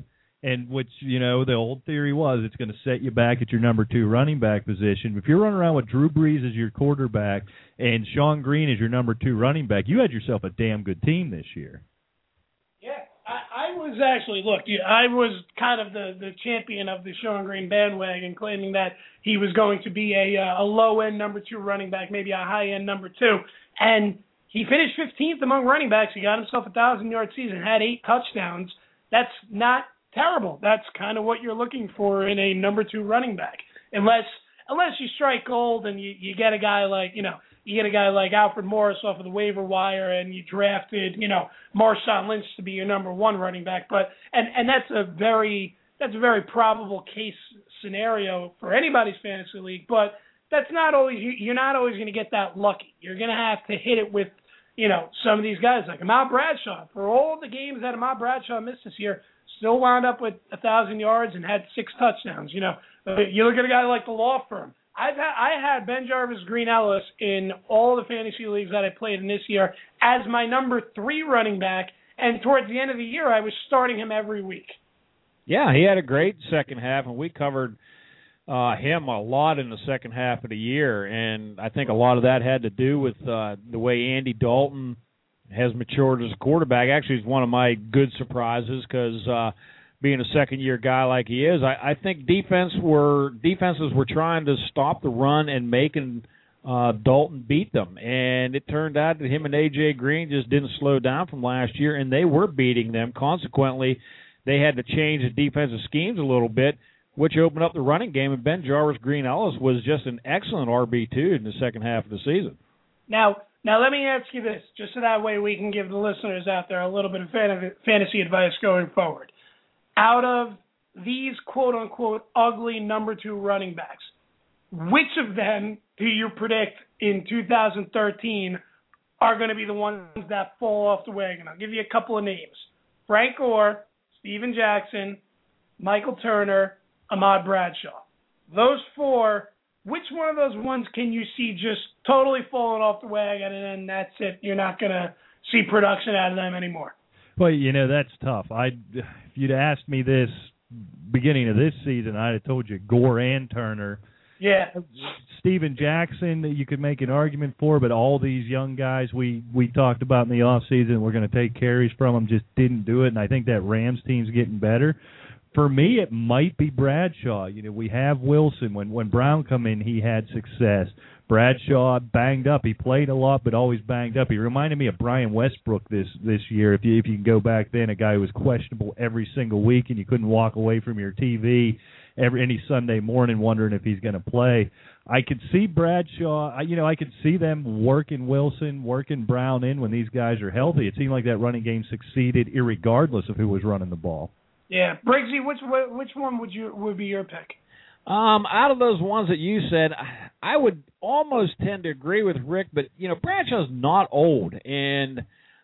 B: and which, you know, the old theory was it's going to set you back at your number two running back position. If you're running around with Drew Brees as your quarterback and Sean Green as your number two running back, you had yourself a damn good team this year.
D: Yeah, I, I was actually, look, I was kind of the, the champion of the Sean Green bandwagon, claiming that he was going to be a, a low-end number two running back, maybe a high-end number two. And he finished fifteenth among running backs. He got himself a one thousand-yard season, had eight touchdowns. That's not terrible. That's kind of what you're looking for in a number two running back, unless unless you strike gold and you, you get a guy like, you know, you get a guy like Alfred Morris off of the waiver wire and you drafted, you know, Marshawn Lynch to be your number one running back. But and, and that's a very that's a very probable case scenario for anybody's fantasy league. But that's not always you're not always going to get that lucky. You're going to have to hit it with, you know, some of these guys like Ahmad Bradshaw. For all the games that Ahmad Bradshaw missed this year, still wound up with a thousand yards and had six touchdowns. You know, you look at a guy like the Law Firm. I've had, I had Ben Jarvis Green Ellis in all the fantasy leagues that I played in this year as my number three running back, and towards the end of the year, I was starting him every week.
C: Yeah, he had a great second half, and we covered uh, him a lot in the second half of the year, and I think a lot of that had to do with uh, the way Andy Dalton has matured as a quarterback. Actually, it's one of my good surprises because uh, being a second-year guy like he is, I, I think defense were defenses were trying to stop the run and making uh, Dalton beat them. And it turned out that him and A J. Green just didn't slow down from last year, and they were beating them. Consequently, they had to change the defensive schemes a little bit, which opened up the running game, and Ben Jarvis Green Ellis was just an excellent R B two in the second half of the season.
D: Now, Now, let me ask you this, just so that way we can give the listeners out there a little bit of fantasy advice going forward. Out of these quote-unquote ugly number two running backs, which of them do you predict in two thousand thirteen are going to be the ones that fall off the wagon? I'll give you a couple of names. Frank Gore, Steven Jackson, Michael Turner, Ahmad Bradshaw. Those four, which one of those ones can you see just totally falling off the wagon and then that's it? You're not going to see production out of them anymore.
B: Well, you know, that's tough. I, if you'd asked me this beginning of this season, I'd have told you Gore and Turner.
D: Yeah.
B: Steven Jackson, you could make an argument for, but all these young guys we, we talked about in the offseason, we're going to take carries from them, just didn't do it, and I think that Rams team's getting better. For me, it might be Bradshaw. You know, we have Wilson. When when Brown come in, he had success. Bradshaw banged up. He played a lot, but always banged up. He reminded me of Brian Westbrook this this year. If you if you can go back then, a guy who was questionable every single week, and you couldn't walk away from your T V every any Sunday morning wondering if he's going to play. I could see Bradshaw. I, you know, I could see them working Wilson, working Brown in when these guys are healthy. It seemed like that running game succeeded, irregardless of who was running the ball.
D: Yeah, Briggsy, which which one would you would be your pick?
C: Um, out of those ones that you said, I would almost tend to agree with Rick, but you know, Bradshaw's not old, and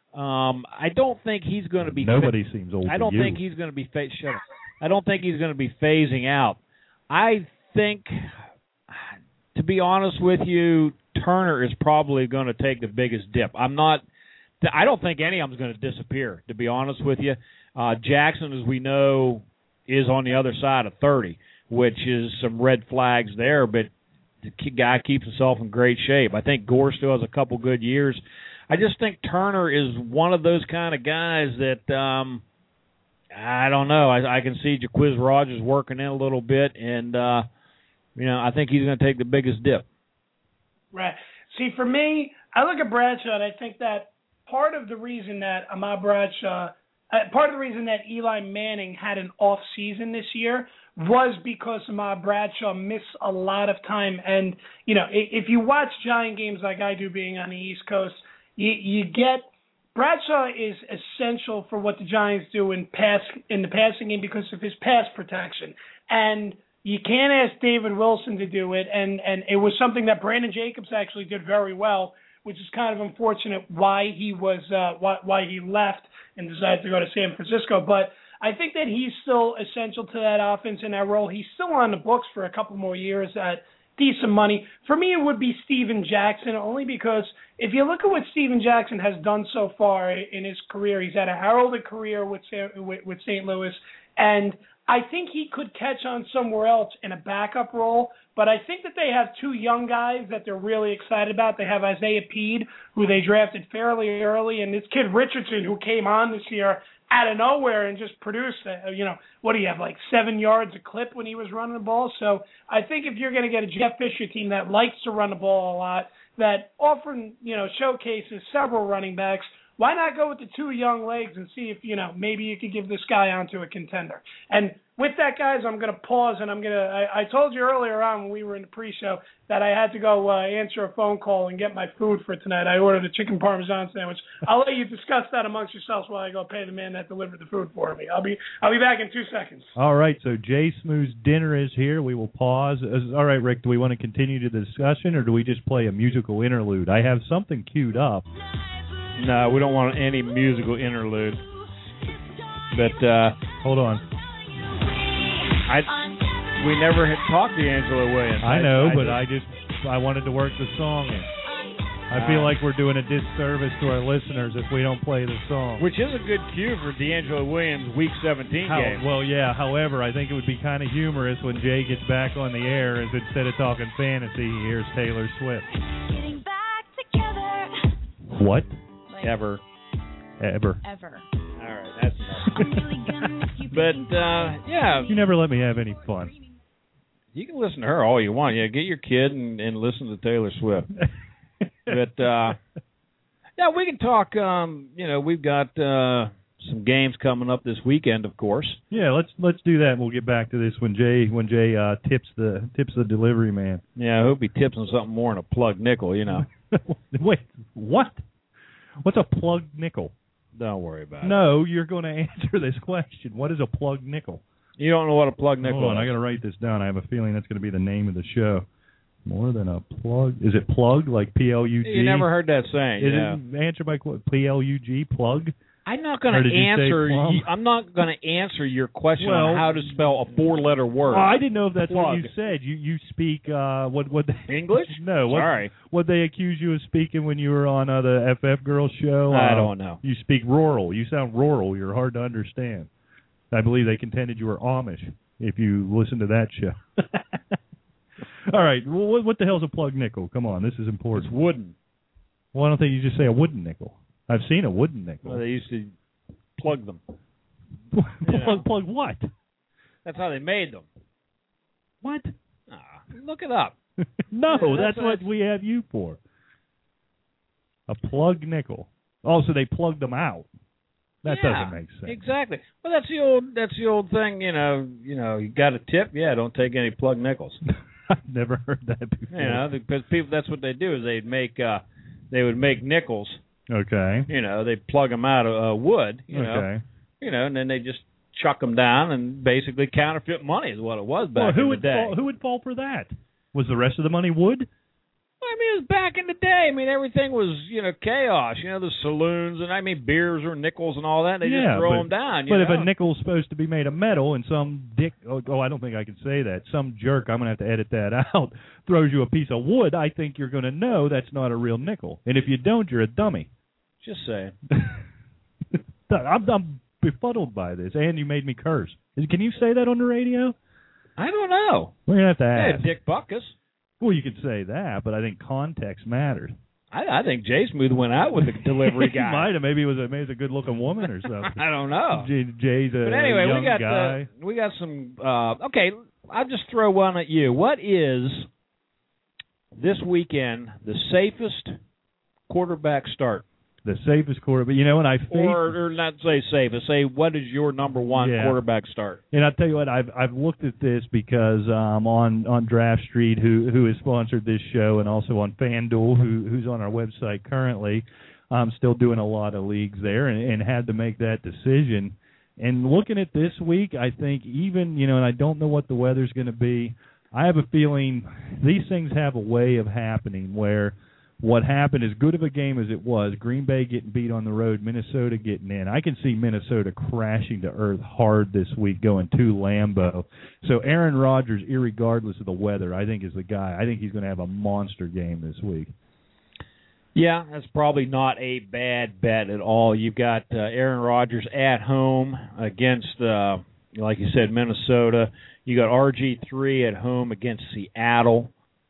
C: um, I don't think he's going to be.
B: Nobody
C: fa-
B: seems old.
C: I don't
B: to you.
C: think he's going to be. Fa- shut up. I don't think he's going to be phasing out. I think, to be honest with you, Turner is probably going to take the biggest dip. I'm not. I don't think any of them is going to disappear. To be honest with you. Uh, Jackson, as we know, is on the other side of thirty, which is some red flags there, but the guy keeps himself in great shape. I think Gore still has a couple good years. I just think Turner is one of those kind of guys that, um, I don't know, I, I can see Jacquizz Rodgers working in a little bit, and, uh, you know, I think he's going to take the biggest dip.
D: Right. See, for me, I look at Bradshaw, and I think that part of the reason that Ahmad Bradshaw Uh, part of the reason that Eli Manning had an off season this year was because Ahmad Bradshaw missed a lot of time. And, you know, if you watch Giant games like I do being on the East Coast, you, you get Bradshaw is essential for what the Giants do in pass in the passing game because of his pass protection. And you can't ask David Wilson to do it. And, and it was something that Brandon Jacobs actually did very well, which is kind of unfortunate why he was uh, why, why he left and decided to go to San Francisco. But I think that he's still essential to that offense in that role. He's still on the books for a couple more years at decent money. For me, it would be Steven Jackson, only because if you look at what Steven Jackson has done so far in his career, he's had a heralded career with with Saint Louis, and I think he could catch on somewhere else in a backup role. But I think that they have two young guys that they're really excited about. They have Isaiah Peed, who they drafted fairly early, and this kid Richardson, who came on this year out of nowhere and just produced, uh, you know, what do you have, like seven yards a clip when he was running the ball? So I think if you're going to get a Jeff Fisher team that likes to run the ball a lot, that often, you know, showcases several running backs, why not go with the two young legs and see if, you know, maybe you could give this guy onto a contender? And with that, guys, I'm going to pause, and I'm going to – I told you earlier on when we were in the pre-show that I had to go uh, answer a phone call and get my food for tonight. I ordered a chicken parmesan sandwich. I'll let you discuss that amongst yourselves while I go pay the man that delivered the food for me. I'll be I'll be back in two seconds.
B: All right, so Jay Smooth's dinner is here. We will pause. All right, Rick, do we want to continue the discussion, or do we just play a musical interlude? I have something queued up.
C: No, we don't want any musical interlude. But uh,
B: hold on.
C: I we never had talked to Angela Williams.
B: I know,
C: I, I
B: but
C: just,
B: I just I wanted to work the song in. I feel like we're doing a disservice to our listeners if we don't play the song.
C: Which is a good cue for D'Angelo Williams' Week seventeen
B: How,
C: game.
B: Well, yeah. However, I think it would be kind of humorous when Jay gets back on the air, as instead of talking fantasy, he hears Taylor Swift.
E: Getting back together.
B: What?
E: Like,
C: Ever.
B: Ever.
E: Ever.
C: All right, that's enough. But, uh, yeah.
B: You never let me have any fun.
C: You can listen to her all you want. Yeah, get your kid and, and listen to Taylor Swift. But, uh, yeah, we can talk. Um, you know, we've got uh, some games coming up this weekend, of course.
B: Yeah, let's let's do that. And we'll get back to this when Jay when Jay uh, tips the tips the delivery man.
C: Yeah, I hope he tips on something more than a plug nickel. You know.
B: Wait, what? What's a plug nickel?
C: Don't worry about it.
B: No, you're going to answer this question. What is a plug nickel?
C: You don't know what a plug nickel
B: Hold on,
C: is.
B: I got to write this down. I have a feeling that's going to be the name of the show. More than a plug. Is it plug, like P L U G?
C: You never heard that saying.
B: Is
C: yeah.
B: it answer by P L U G, plug?
C: I'm not going
B: Or
C: to
B: did you say
C: answer.
B: plum?
C: You, I'm not going to answer your question
B: Well,
C: on how to spell a four-letter word.
B: Well, I didn't know if that's
C: Plug.
B: what you said. You you speak uh, what what they,
C: English?
B: No. What,
C: Sorry.
B: What they accuse you of speaking when you were on uh, the F F Girls show?
C: I
B: uh,
C: don't know.
B: You speak rural. You sound rural. You're hard to understand. I believe they contended you were Amish if you listen to that show. All right. Well, what, what the hell's a plug nickel? Come on, this is important.
C: It's wooden.
B: Why don't they you just say a wooden nickel? I've seen a wooden nickel.
C: Well, they used to plug them.
B: plug,
C: Yeah.
B: plug what?
C: That's how they made them.
B: What?
C: Ah, look it up.
B: No,
C: Yeah,
B: that's,
C: that's
B: what
C: what-
B: we have you for. A plug nickel. Oh, so they plugged them out. That
C: Yeah,
B: doesn't make sense.
C: Exactly. Well, that's the old. That's the old thing. You know. You know. You got a tip. Yeah. Don't take any plug nickels.
B: I've never heard that before.
C: You know, because people. That's what they do. Is they'd make. Uh, they would make nickels.
B: Okay.
C: You know. They plug them out of uh, wood. You know.
B: Okay.
C: You know, and then they just chuck them down and basically counterfeit money is what it was back
B: Well, who
C: in the
B: would
C: day.
B: fall, who would fall for that? Was the rest of the money wood?
C: I mean, it was back in the day. I mean, everything was, you know, chaos. You know, the saloons and, I mean, beers or nickels and all that. They
B: yeah,
C: just throw
B: but,
C: them down. You
B: But
C: know?
B: if a nickel's supposed to be made of metal and some dick, oh, oh, I don't think I can say that, some jerk, I'm going to have to edit that out, throws you a piece of wood, I think you're going to know that's not a real nickel. And if you don't, you're a dummy.
C: Just saying.
B: I'm, I'm befuddled by this, and you made me curse. Can you say that on the radio?
C: I don't know.
B: We're going to have to
C: Hey,
B: ask.
C: Dick Buckus.
B: Well, you could say that, but I think context matters.
C: I, I think Jay Smooth went out with the delivery
B: He
C: guy.
B: might have. Maybe it was a, maybe it was a good-looking woman or something.
C: I don't know.
B: Jay, Jay's a
C: But anyway,
B: young
C: we got
B: guy.
C: The, we got some. Uh, okay, I'll just throw one at you. What is this weekend the safest quarterback start?
B: The safest quarter, but you know, and I think,
C: Or, or not say safest, say what is your number one
B: Yeah.
C: quarterback start?
B: and I'll tell you what, I've I've looked at this because um, on on Draft Street, who who has sponsored this show, and also on FanDuel, who who's on our website currently, I'm still doing a lot of leagues there, and, and had to make that decision. And looking at this week, I think even you know, and I don't know what the weather's going to be. I have a feeling these things have a way of happening where what happened, as good of a game as it was, Green Bay getting beat on the road, Minnesota getting in, I can see Minnesota crashing to earth hard this week going to Lambeau. So Aaron Rodgers, irregardless of the weather, I think is the guy. I think he's going to have a monster game this week.
C: Yeah, that's probably not a bad bet at all. You've got uh, Aaron Rodgers at home against, uh, like you said, Minnesota. You got R G three at home against Seattle.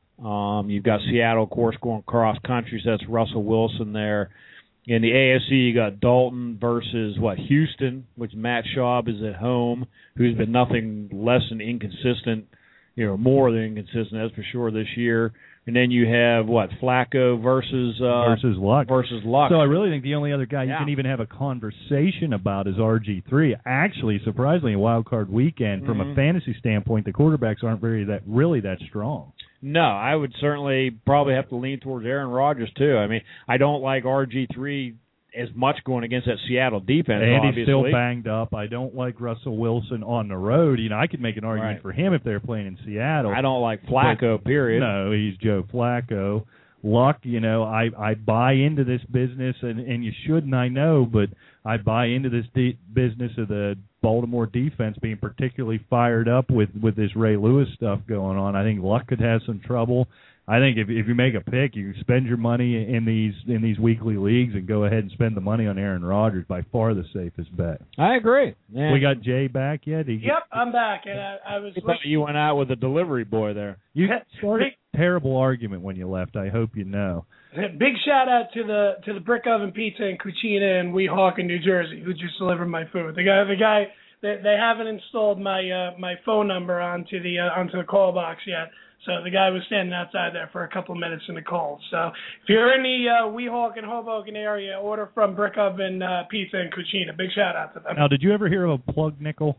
C: Um, you've got Seattle, of course, going cross country. So that's Russell Wilson there. In the A F C, you got Dalton versus what Houston, which Matt Schaub is at home, who's been nothing less than inconsistent, you know, more than inconsistent, that's for sure this year. And then you have, what, Flacco versus uh,
B: versus Luck.
C: Versus Luck.
B: So I really think the only other guy
C: yeah.
B: you can even have a conversation about is R G three. Actually, surprisingly, a wild card weekend, from
C: mm-hmm.
B: a fantasy standpoint, the quarterbacks aren't very that really that strong.
C: No, I would certainly probably have to lean towards Aaron Rodgers, too. I mean, I don't like R G three as much going against that Seattle defense,
B: and
C: obviously.
B: he's still banged up. I don't like Russell Wilson on the road. You know, I could make an argument
C: right.
B: for him if they're playing in Seattle.
C: I don't like Flacco,
B: but,
C: period.
B: No, he's Joe Flacco. Luck, you know, I, I buy into this business, and, and you shouldn't, I know, but I buy into this de- business of the Baltimore defense being particularly fired up with, with this Ray Lewis stuff going on. I think Luck could have some trouble. I think if if you make a pick, you spend your money in these in these weekly leagues and go ahead and spend the money on Aaron Rodgers. By far the safest bet.
C: I agree. Yeah.
B: We got Jay back yet? He,
D: yep, I'm back, and I, I was.
C: I you went out with a delivery boy there.
B: You started a terrible argument when you left. I hope you know.
D: Big shout out to the to the Brick Oven Pizza and Cucina in Weehawken, New Jersey, who just delivered my food. The guy, the guy, they, they haven't installed my uh, my phone number onto the uh, onto the call box yet. So the guy was standing outside there for a couple of minutes in the cold. So if you're in the uh, Weehawken, Hoboken area, order from Brick Oven uh, Pizza and Cucina. Big shout out to them.
B: Now, did you ever hear of a plug nickel?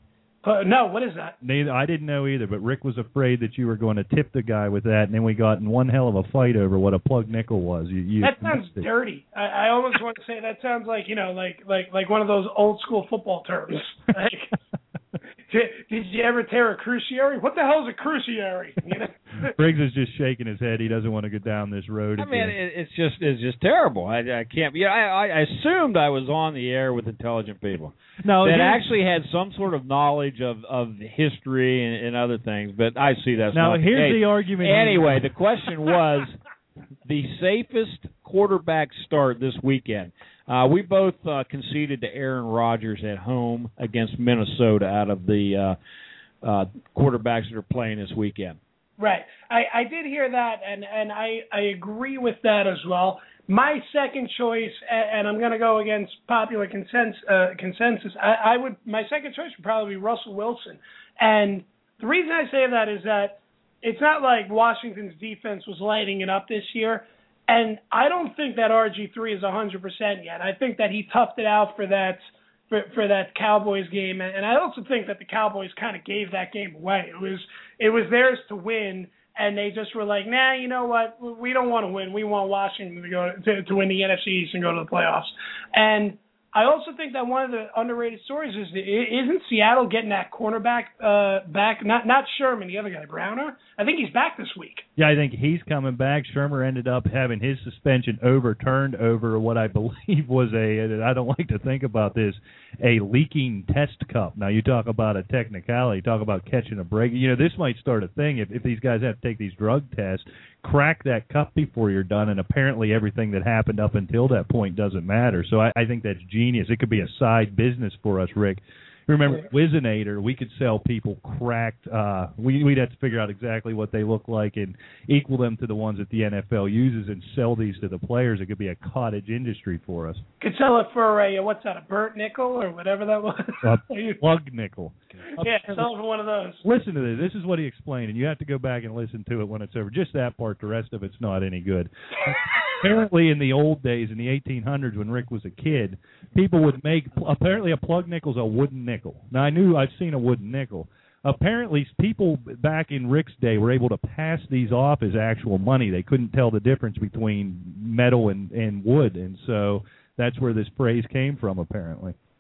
D: Uh, no, what is that?
B: Neither, I didn't know either, but Rick was afraid that you were going to tip the guy with that, and then we got in one hell of a fight over what a plug nickel was. You, you
D: that sounds dirty. I, I almost want to say that sounds like, you know, like like like one of those old school football terms. Like, did, did you ever tear a cruciary? What the hell is a cruciary? You know?
B: Briggs is just shaking his head. He doesn't want to go down this road
C: I
B: again.
C: mean, it, it's just it's just terrible. I, I can't. Yeah, I, I assumed I was on the air with intelligent people
B: no,
C: that actually had some sort of knowledge of, of history and, and other things. But I see that's
B: now
C: not
B: here's
C: the, case.
B: the argument.
C: Anyway, the question was the safest quarterback start this weekend. Uh, we both uh, conceded to Aaron Rodgers at home against Minnesota out of the uh, uh, quarterbacks that are playing this weekend.
D: Right. I, I did hear that, and, and I, I agree with that as well. My second choice, and I'm going to go against popular consensus, uh, consensus I, I would my second choice would probably be Russell Wilson. And the reason I say that is that it's not like Washington's defense was lighting it up this year. And I don't think that R G three is one hundred percent yet. I think that he toughed it out for that for, for that Cowboys game, and I also think that the Cowboys kind of gave that game away. It was it was theirs to win, and they just were like, nah, you know what? We don't want to win. We want Washington to go to, to win the N F C East and go to the playoffs. And I also think that one of the underrated stories is that isn't Seattle getting that cornerback uh, back? Not not Sherman, the other guy, Browner. I think he's back this week.
B: Yeah, I think he's coming back. Shermer ended up having his suspension overturned over what I believe was a, I don't like to think about this, a leaking test cup. Now, you talk about a technicality, talk about catching a break. You know, this might start a thing if, if these guys have to take these drug tests, crack that cup before you're done, and apparently everything that happened up until that point doesn't matter. So I, I think that's genius. It could be a side business for us, Rick. Remember, Wizinator, we could sell people cracked. Uh, we, we'd have to figure out exactly what they look like and equal them to the ones that the N F L uses and sell these to the players. It could be a cottage industry for us.
D: Could sell it for a, what's that, a burnt nickel or whatever that was?
B: A plug nickel.
D: Yeah, sell it for one of those.
B: Listen to this. This is what he explained, and you have to go back and listen to it when it's over. Just that part. The rest of it's not any good. Apparently, in the old days, in the eighteen hundreds, when Rick was a kid, people would make, apparently a plug nickel's a wooden nickel. Now, I knew, I've seen a wooden nickel. Apparently, people back in Rick's day were able to pass these off as actual money. They couldn't tell the difference between metal and, and wood, and so that's where this phrase came from, apparently.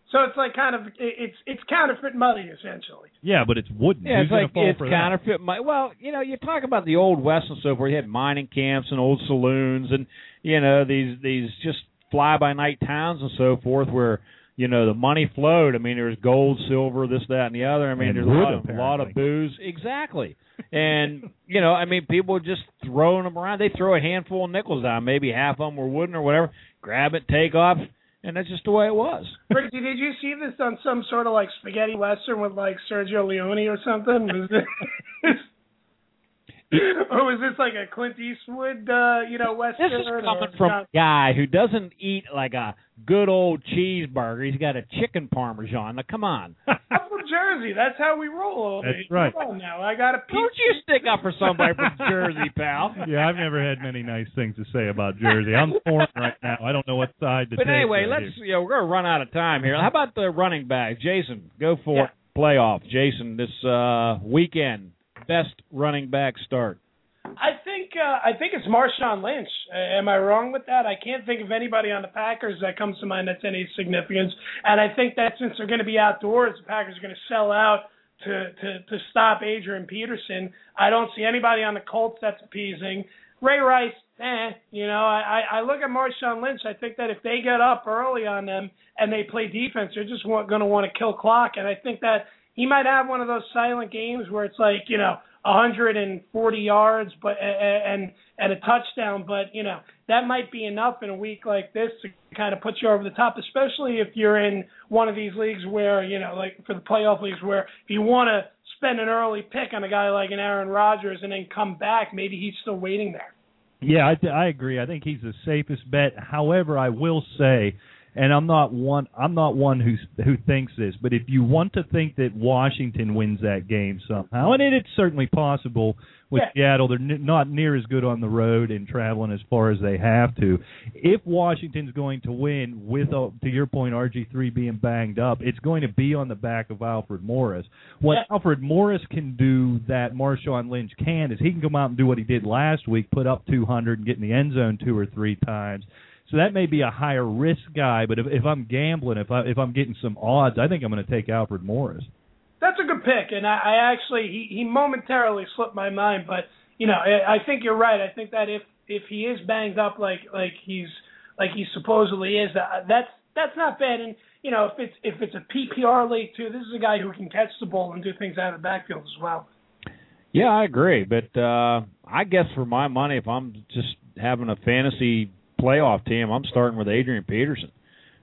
D: So it's like kind of it's it's counterfeit money essentially.
B: Yeah, but it's wooden.
C: Yeah,
B: Who's
C: it's
B: gonna
C: like
B: fall
C: it's
B: for
C: counterfeit money. Well, you know, you talk about the old West and so forth. You had mining camps and old saloons, and you know these these just fly by night towns and so forth where you know the money flowed. I mean, there's gold, silver, this, that, and the other. I mean,
B: And
C: there's
B: wood,
C: a lot, of, a lot of booze. Exactly. And you know, I mean, people were just throwing them around. They throw a handful of nickels down. Maybe half of them were wooden or whatever. Grab it, take off. And that's just the way it was.
D: Ricky, did you see this on some sort of like spaghetti western with like Sergio Leone or something? Was this, or was this like a Clint Eastwood, uh, you know, western?
C: This is coming
D: or
C: from
D: not?
C: a guy who doesn't eat like a good old cheeseburger. He's got a chicken parmesan. Now, come on.
D: I'm from Jersey. That's how we roll all day.
B: That's right.
D: Come on now. I got a piece.
C: Don't you stick up for somebody from Jersey, pal.
B: Yeah, I've never had many nice things to say about Jersey. I'm torn right now. I don't know what side to
C: But
B: take.
C: anyway,
B: right
C: let's
B: here.
C: you know, we're gonna run out of time here. How about the running backs? Jason, go for
D: Yeah.
C: it. Playoff. Jason, this uh, weekend, best running back start.
D: I think uh, I think it's Marshawn Lynch. Uh, am I wrong with that? I can't think of anybody on the Packers that comes to mind that's any significance. And I think that since they're going to be outdoors, the Packers are going to sell out to, to, to stop Adrian Peterson. I don't see anybody on the Colts that's appeasing. Ray Rice, eh, you know, I, I look at Marshawn Lynch. I think that if they get up early on them and they play defense, they're just going to want to kill clock. And I think that he might have one of those silent games where it's like, you know, one hundred forty yards, but and and a touchdown. But you know that might be enough in a week like this to kind of put you over the top, especially if you're in one of these leagues where you know, like for the playoff leagues, where if you want to spend an early pick on a guy like an Aaron Rodgers and then come back, maybe he's still waiting there.
B: Yeah, I, th- I agree. I think he's the safest bet. However, I will say, and I'm not one I'm not one who who thinks this, but if you want to think that Washington wins that game somehow, and it, it's certainly possible with
D: Yeah.
B: Seattle, they're n- not near as good on the road and traveling as far as they have to. If Washington's going to win, with uh, to your point, R G three being banged up, it's going to be on the back of Alfred Morris. What
D: Yeah.
B: Alfred Morris can do that Marshawn Lynch can is he can come out and do what he did last week, put up two hundred and get in the end zone two or three times. So that may be a higher risk guy, but if, if I'm gambling, if I if I'm getting some odds, I think I'm going to take Alfred Morris.
D: That's a good pick, and I, I actually he, he momentarily slipped my mind, but you know I, I think you're right. I think that if, if he is banged up like like he's like he supposedly is, that that's that's not bad. And you know if it's if it's a P P R league too, this is a guy who can catch the ball and do things out of the backfield as well.
C: Yeah, I agree. But uh, I guess for my money, if I'm just having a fantasy playoff team, I'm starting with Adrian Peterson.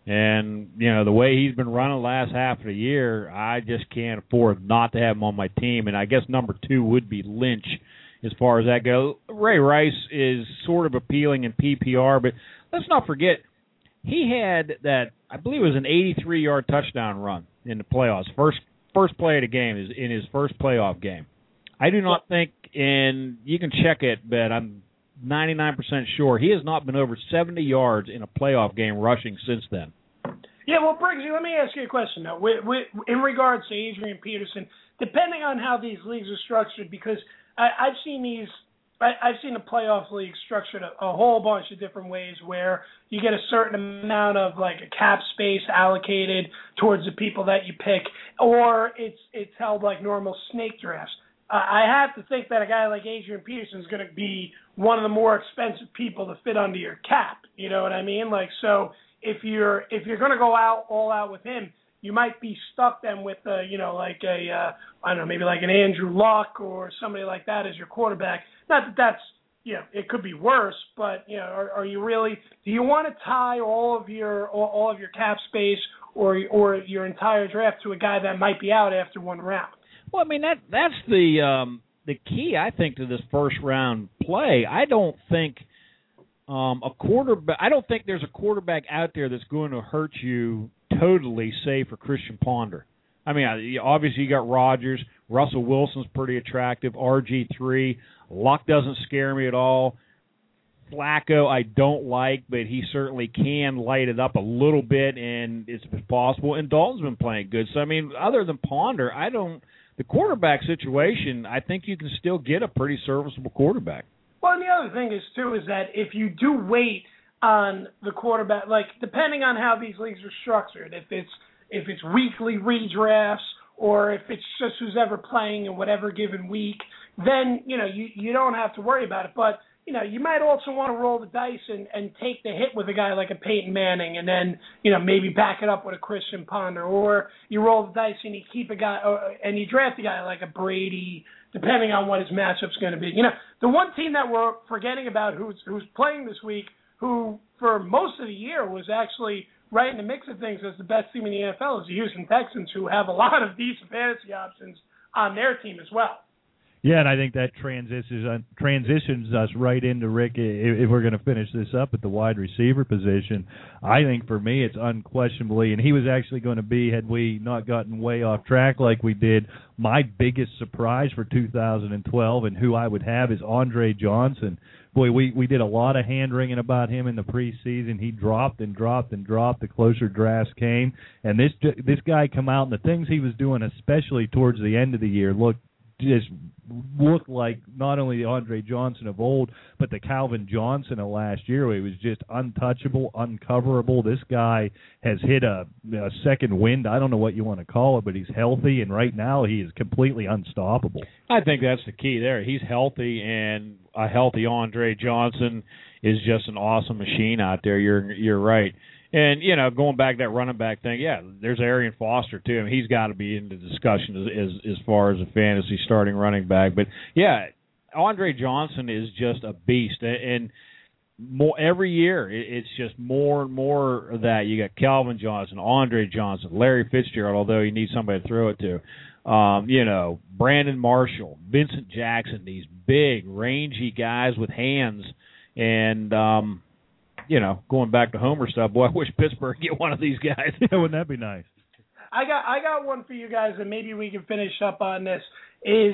C: And, you know, the way he's been running the last half of the year, I just can't afford not to have him on my team. And I guess number two would be Lynch as far as that goes. Ray Rice is sort of appealing in P P R, but let's not forget, he had that, I believe it was an eighty-three-yard touchdown run in the playoffs. First first play of the game is in his first playoff game. I do not think, and you can check it, but I'm ninety-nine percent sure he has not been over seventy yards in a playoff game rushing since then.
D: Yeah, well, Briggsy, let me ask you a question, though. With, with, in regards to Adrian Peterson, depending on how these leagues are structured, because I, I've seen these, I, I've seen the playoff league structured a, a whole bunch of different ways where you get a certain amount of, like, a cap space allocated towards the people that you pick, or it's it's held like normal snake drafts. Uh, I have to think that a guy like Adrian Peterson is going to be one of the more expensive people to fit under your cap. You know what I mean? Like, so if you're if you're going to go out all out with him, you might be stuck then with uh, you know like a uh, I don't know maybe like an Andrew Luck or somebody like that as your quarterback. Not that that's you know it could be worse, but you know are, are you really do you want to tie all of your all, all of your cap space or or your entire draft to a guy that might be out after one round?
C: Well, I mean that that's the um, the key, I think, to this first round play. I don't think um, a quarterback. I don't think there's a quarterback out there that's going to hurt you totally, save for Christian Ponder. I mean, obviously you got Rodgers, Russell Wilson's pretty attractive, R G three, Luck doesn't scare me at all. Flacco I don't like, but he certainly can light it up a little bit, and it's possible. And Dalton's been playing good. So I mean, other than Ponder, I don't. The quarterback situation, I think you can still get a pretty serviceable quarterback.
D: Well, and the other thing is, too, is that if you do wait on the quarterback, like, depending on how these leagues are structured, if it's, if it's weekly redrafts, or if it's just who's ever playing in whatever given week, then, you know, you, you don't have to worry about it. But, you know, you might also want to roll the dice and, and take the hit with a guy like a Peyton Manning and then, you know, maybe back it up with a Christian Ponder. Or you roll the dice and you keep a guy or, and you draft a guy like a Brady, depending on what his matchup's going to be. You know, the one team that we're forgetting about who's who's playing this week, who for most of the year was actually right in the mix of things as the best team in the N F L, is the Houston Texans, who have a lot of decent fantasy options on their team as well.
B: Yeah, and I think that transitions transitions us right into, Rick, if we're going to finish this up at the wide receiver position. I think for me it's unquestionably, and he was actually going to be, had we not gotten way off track like we did, my biggest surprise for two thousand twelve and who I would have is Andre Johnson. Boy, we, we did a lot of hand-wringing about him in the preseason. He dropped and dropped and dropped the closer drafts came. And this this guy come out, and the things he was doing, especially towards the end of the year, looked just looked like not only the Andre Johnson of old, but the Calvin Johnson of last year, where he was just untouchable, uncoverable. This guy has hit a, a second wind. I don't know what you want to call it, but he's healthy, and right now he is completely unstoppable.
C: I think that's the key there. He's healthy, and a healthy Andre Johnson is just an awesome machine out there. You're you're right. And, you know, going back to that running back thing, yeah, there's Arian Foster, too. I mean, he's got to be in the discussion as, as as far as a fantasy starting running back. But, yeah, Andre Johnson is just a beast. And more every year, it's just more and more of that. You got Calvin Johnson, Andre Johnson, Larry Fitzgerald, although you need somebody to throw it to. Um, you know, Brandon Marshall, Vincent Jackson, these big, rangy guys with hands. And, um you know, going back to Homer stuff, boy, I wish Pittsburgh get one of these guys.
B: Wouldn't that be nice?
D: I got I got one for you guys, and maybe we can finish up on this. Is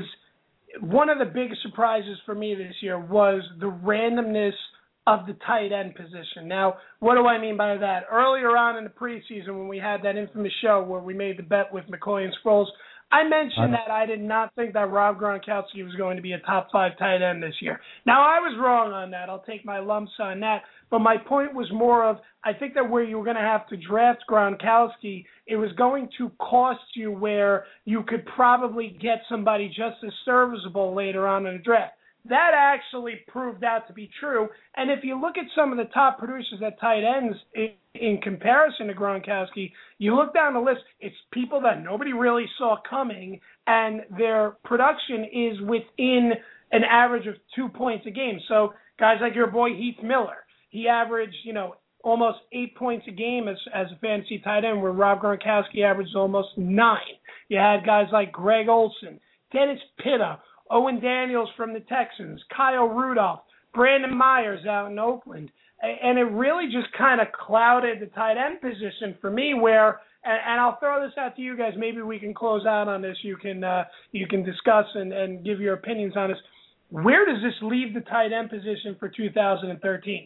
D: one of the biggest surprises for me this year was the randomness of the tight end position. Now, what do I mean by that? Earlier on in the preseason, when we had that infamous show where we made the bet with McCoy and Sproles, I mentioned that I did not think that Rob Gronkowski was going to be a top five tight end this year. Now, I was wrong on that. I'll take my lumps on that. But my point was more of, I think that where you were going to have to draft Gronkowski, it was going to cost you where you could probably get somebody just as serviceable later on in the draft. That actually proved out to be true. And if you look at some of the top producers at tight ends in, in comparison to Gronkowski, you look down the list, it's people that nobody really saw coming, and their production is within an average of two points a game. So guys like your boy Heath Miller, he averaged, you know, almost eight points a game as as a fantasy tight end, where Rob Gronkowski averaged almost nine. You had guys like Greg Olsen, Dennis Pitta, Owen Daniels from the Texans, Kyle Rudolph, Brandon Myers out in Oakland. And it really just kind of clouded the tight end position for me where, and, and I'll throw this out to you guys, maybe we can close out on this. You can uh, you can discuss and, and give your opinions on this. Where does this leave the tight end position for two thousand thirteen?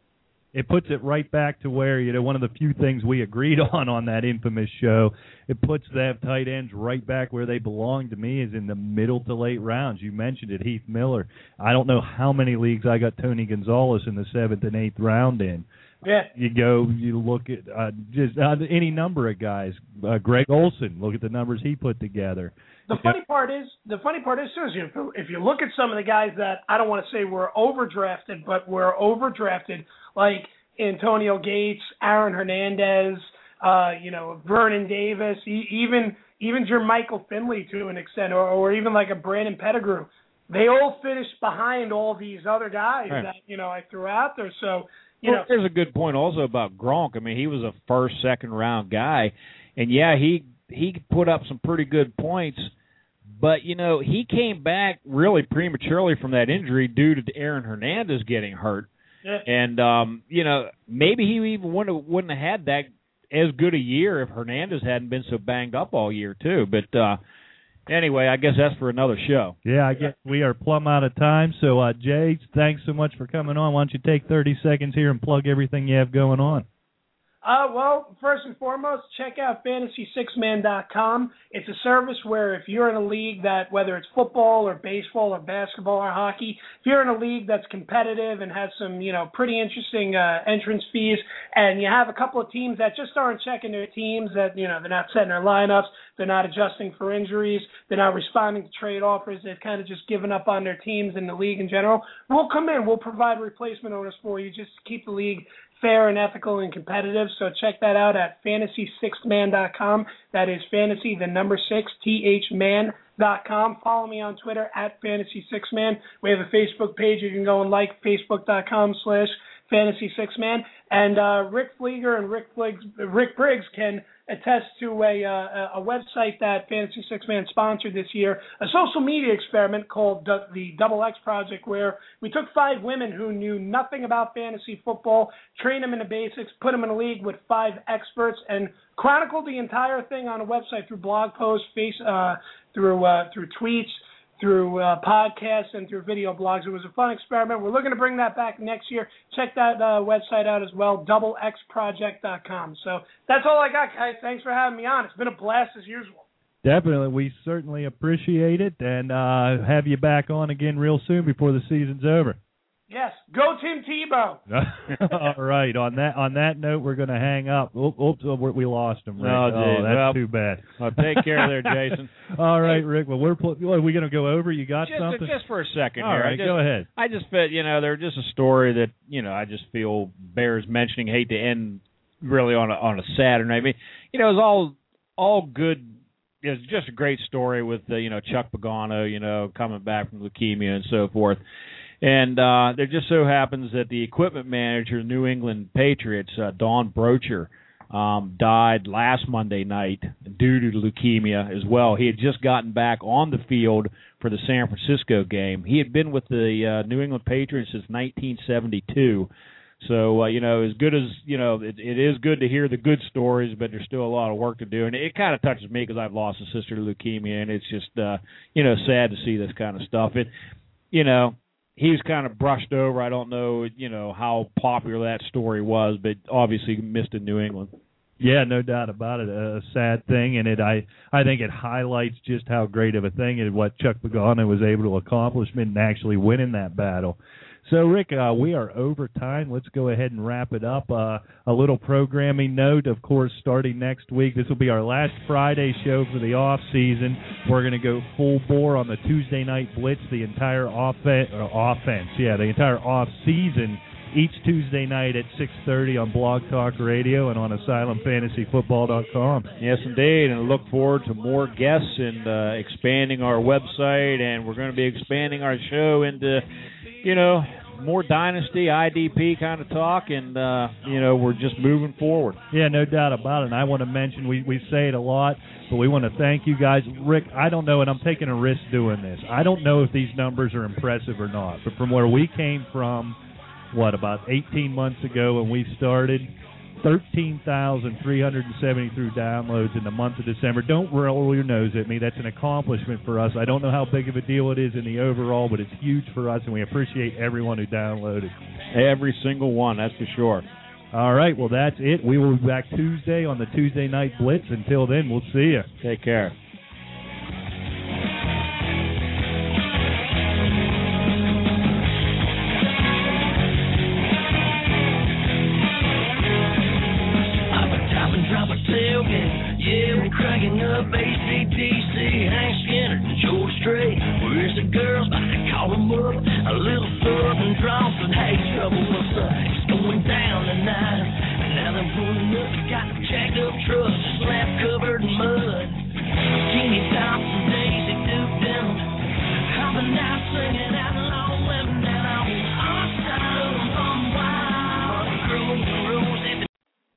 B: It puts it right back to where, you know, one of the few things we agreed on on that infamous show, it puts that tight ends right back where they belong to me, is in the middle to late rounds. You mentioned it, Heath Miller. I don't know how many leagues I got Tony Gonzalez in the seventh and eighth round in.
D: Yeah.
B: You go, you look at uh, just uh, any number of guys. Uh, Greg Olsen, look at the numbers he put together.
D: The funny part is, the funny part is, too, is if, if you look at some of the guys that I don't want to say were overdrafted, but were overdrafted, like Antonio Gates, Aaron Hernandez, uh, you know, Vernon Davis, even even Jermichael Finley to an extent, or, or even like a Brandon Pettigrew. They all finished behind all these other guys right. that, you know, I threw out there. So, you
C: well,
D: know.
C: There's a good point also about Gronk. I mean, he was a first, second round guy. And, yeah, he he put up some pretty good points. But, you know, he came back really prematurely from that injury due to Aaron Hernandez getting hurt.
D: Yeah.
C: And, um, you know, maybe he even wouldn't have, wouldn't have had that as good a year if Hernandez hadn't been so banged up all year, too. But, uh, anyway, I guess that's for another show.
B: Yeah, I guess we are plumb out of time. So, uh, Jay, thanks so much for coming on. Why don't you take thirty seconds here and plug everything you have going on?
D: Uh, well, first and foremost, check out fantasy six man dot com. It's a service where if you're in a league that, whether it's football or baseball or basketball or hockey, if you're in a league that's competitive and has some, you know, pretty interesting uh, entrance fees, and you have a couple of teams that just aren't checking their teams, that, you know, they're not setting their lineups, they're not adjusting for injuries, they're not responding to trade offers, they've kind of just given up on their teams in the league in general, we'll come in, we'll provide replacement owners for you just to keep the league fair and ethical and competitive. So check that out at fantasy six man dot com. That is fantasy, the number six, T H man dot com. Follow me on Twitter at fantasy six man. We have a Facebook page. You can go and like facebook dot com slash fantasy six man. And uh, Rick Flieger and Rick Briggs, Rick Briggs can attest to a, uh, a website that Fantasy Six Man sponsored this year, a social media experiment called the, the Double X Project, where we took five women who knew nothing about fantasy football, trained them in the basics, put them in a league with five experts, and chronicled the entire thing on a website through blog posts, face, uh, through uh, through tweets, through uh, podcasts, and through video blogs. It was a fun experiment. We're looking to bring that back next year. Check that uh, website out as well, double x project dot com. So that's all I got, guys. Thanks for having me on. It's been a blast as usual.
B: Definitely. We certainly appreciate it, and uh, have you back on again real soon before the season's over.
D: Yes. Go Tim Tebow.
B: All right. On that on that note, we're going to hang up. Oops, oops, we lost him, Rick.
C: Oh,
B: oh that's
C: well,
B: too bad.
C: Well, take care there, Jason.
B: All right, Rick. Well, we're are we going to go over? You got
C: just,
B: something?
C: Just for a second
B: All
C: here.
B: right,
C: I just,
B: go ahead.
C: I just felt, you know, they're just a story that, you know, I just feel bears mentioning. Hate to end really on a, on a Saturday. I mean, you know, it was all all good. It was just a great story with, uh, you know, Chuck Pagano, you know, coming back from leukemia and so forth. And uh, there just so happens that the equipment manager, New England Patriots, uh, Don Brocher, um, died last Monday night due to leukemia as well. He had just gotten back on the field for the San Francisco game. He had been with the uh, New England Patriots since nineteen seventy-two. So, uh, you know, as good as, you know, it, it is good to hear the good stories, but there's still a lot of work to do. And it kind of touches me because I've lost a sister to leukemia, and it's just, uh, you know, sad to see this kind of stuff. It, you know, he was kind of brushed over. I don't know, you know, how popular that story was, but obviously missed in New England.
B: Yeah, no doubt about it. A sad thing, and it I I think it highlights just how great of a thing it is what Chuck Pagano was able to accomplish in actually winning that battle. So, Rick, uh, we are over time. Let's go ahead and wrap it up. Uh, a little programming note, of course, starting next week. This will be our last Friday show for the off season. We're going to go full bore on the Tuesday Night Blitz, the entire offen- or offense, yeah, the entire off season, each Tuesday night at six thirty on Blog Talk Radio and on asylum fantasy football dot com.
C: Yes, indeed, and I look forward to more guests and uh, expanding our website, and we're going to be expanding our show into, you know, more Dynasty, I D P kind of talk, and, uh, you know, we're just moving forward.
B: Yeah, no doubt about it. And I want to mention, we, we say it a lot, but we want to thank you guys. Rick, I don't know, and I'm taking a risk doing this. I don't know if these numbers are impressive or not, but from where we came from, what, about eighteen months ago when we started, thirteen thousand three hundred seventy-three downloads in the month of December. Don't roll your nose at me. That's an accomplishment for us. I don't know how big of a deal it is in the overall, but it's huge for us, and we appreciate everyone who downloaded.
C: Every single one, that's for sure.
B: All right, well, that's it. We will be back Tuesday on the Tuesday Night Blitz. Until then, we'll see you.
C: Take care.
F: Yeah, we're cracking up A C D C, Hank Skinner, George Strait. Where's the girls? I call them up. A little southern draw said, hey, trouble, what's up? It's going down tonight. And now they're pulling up, got the jacked up truck.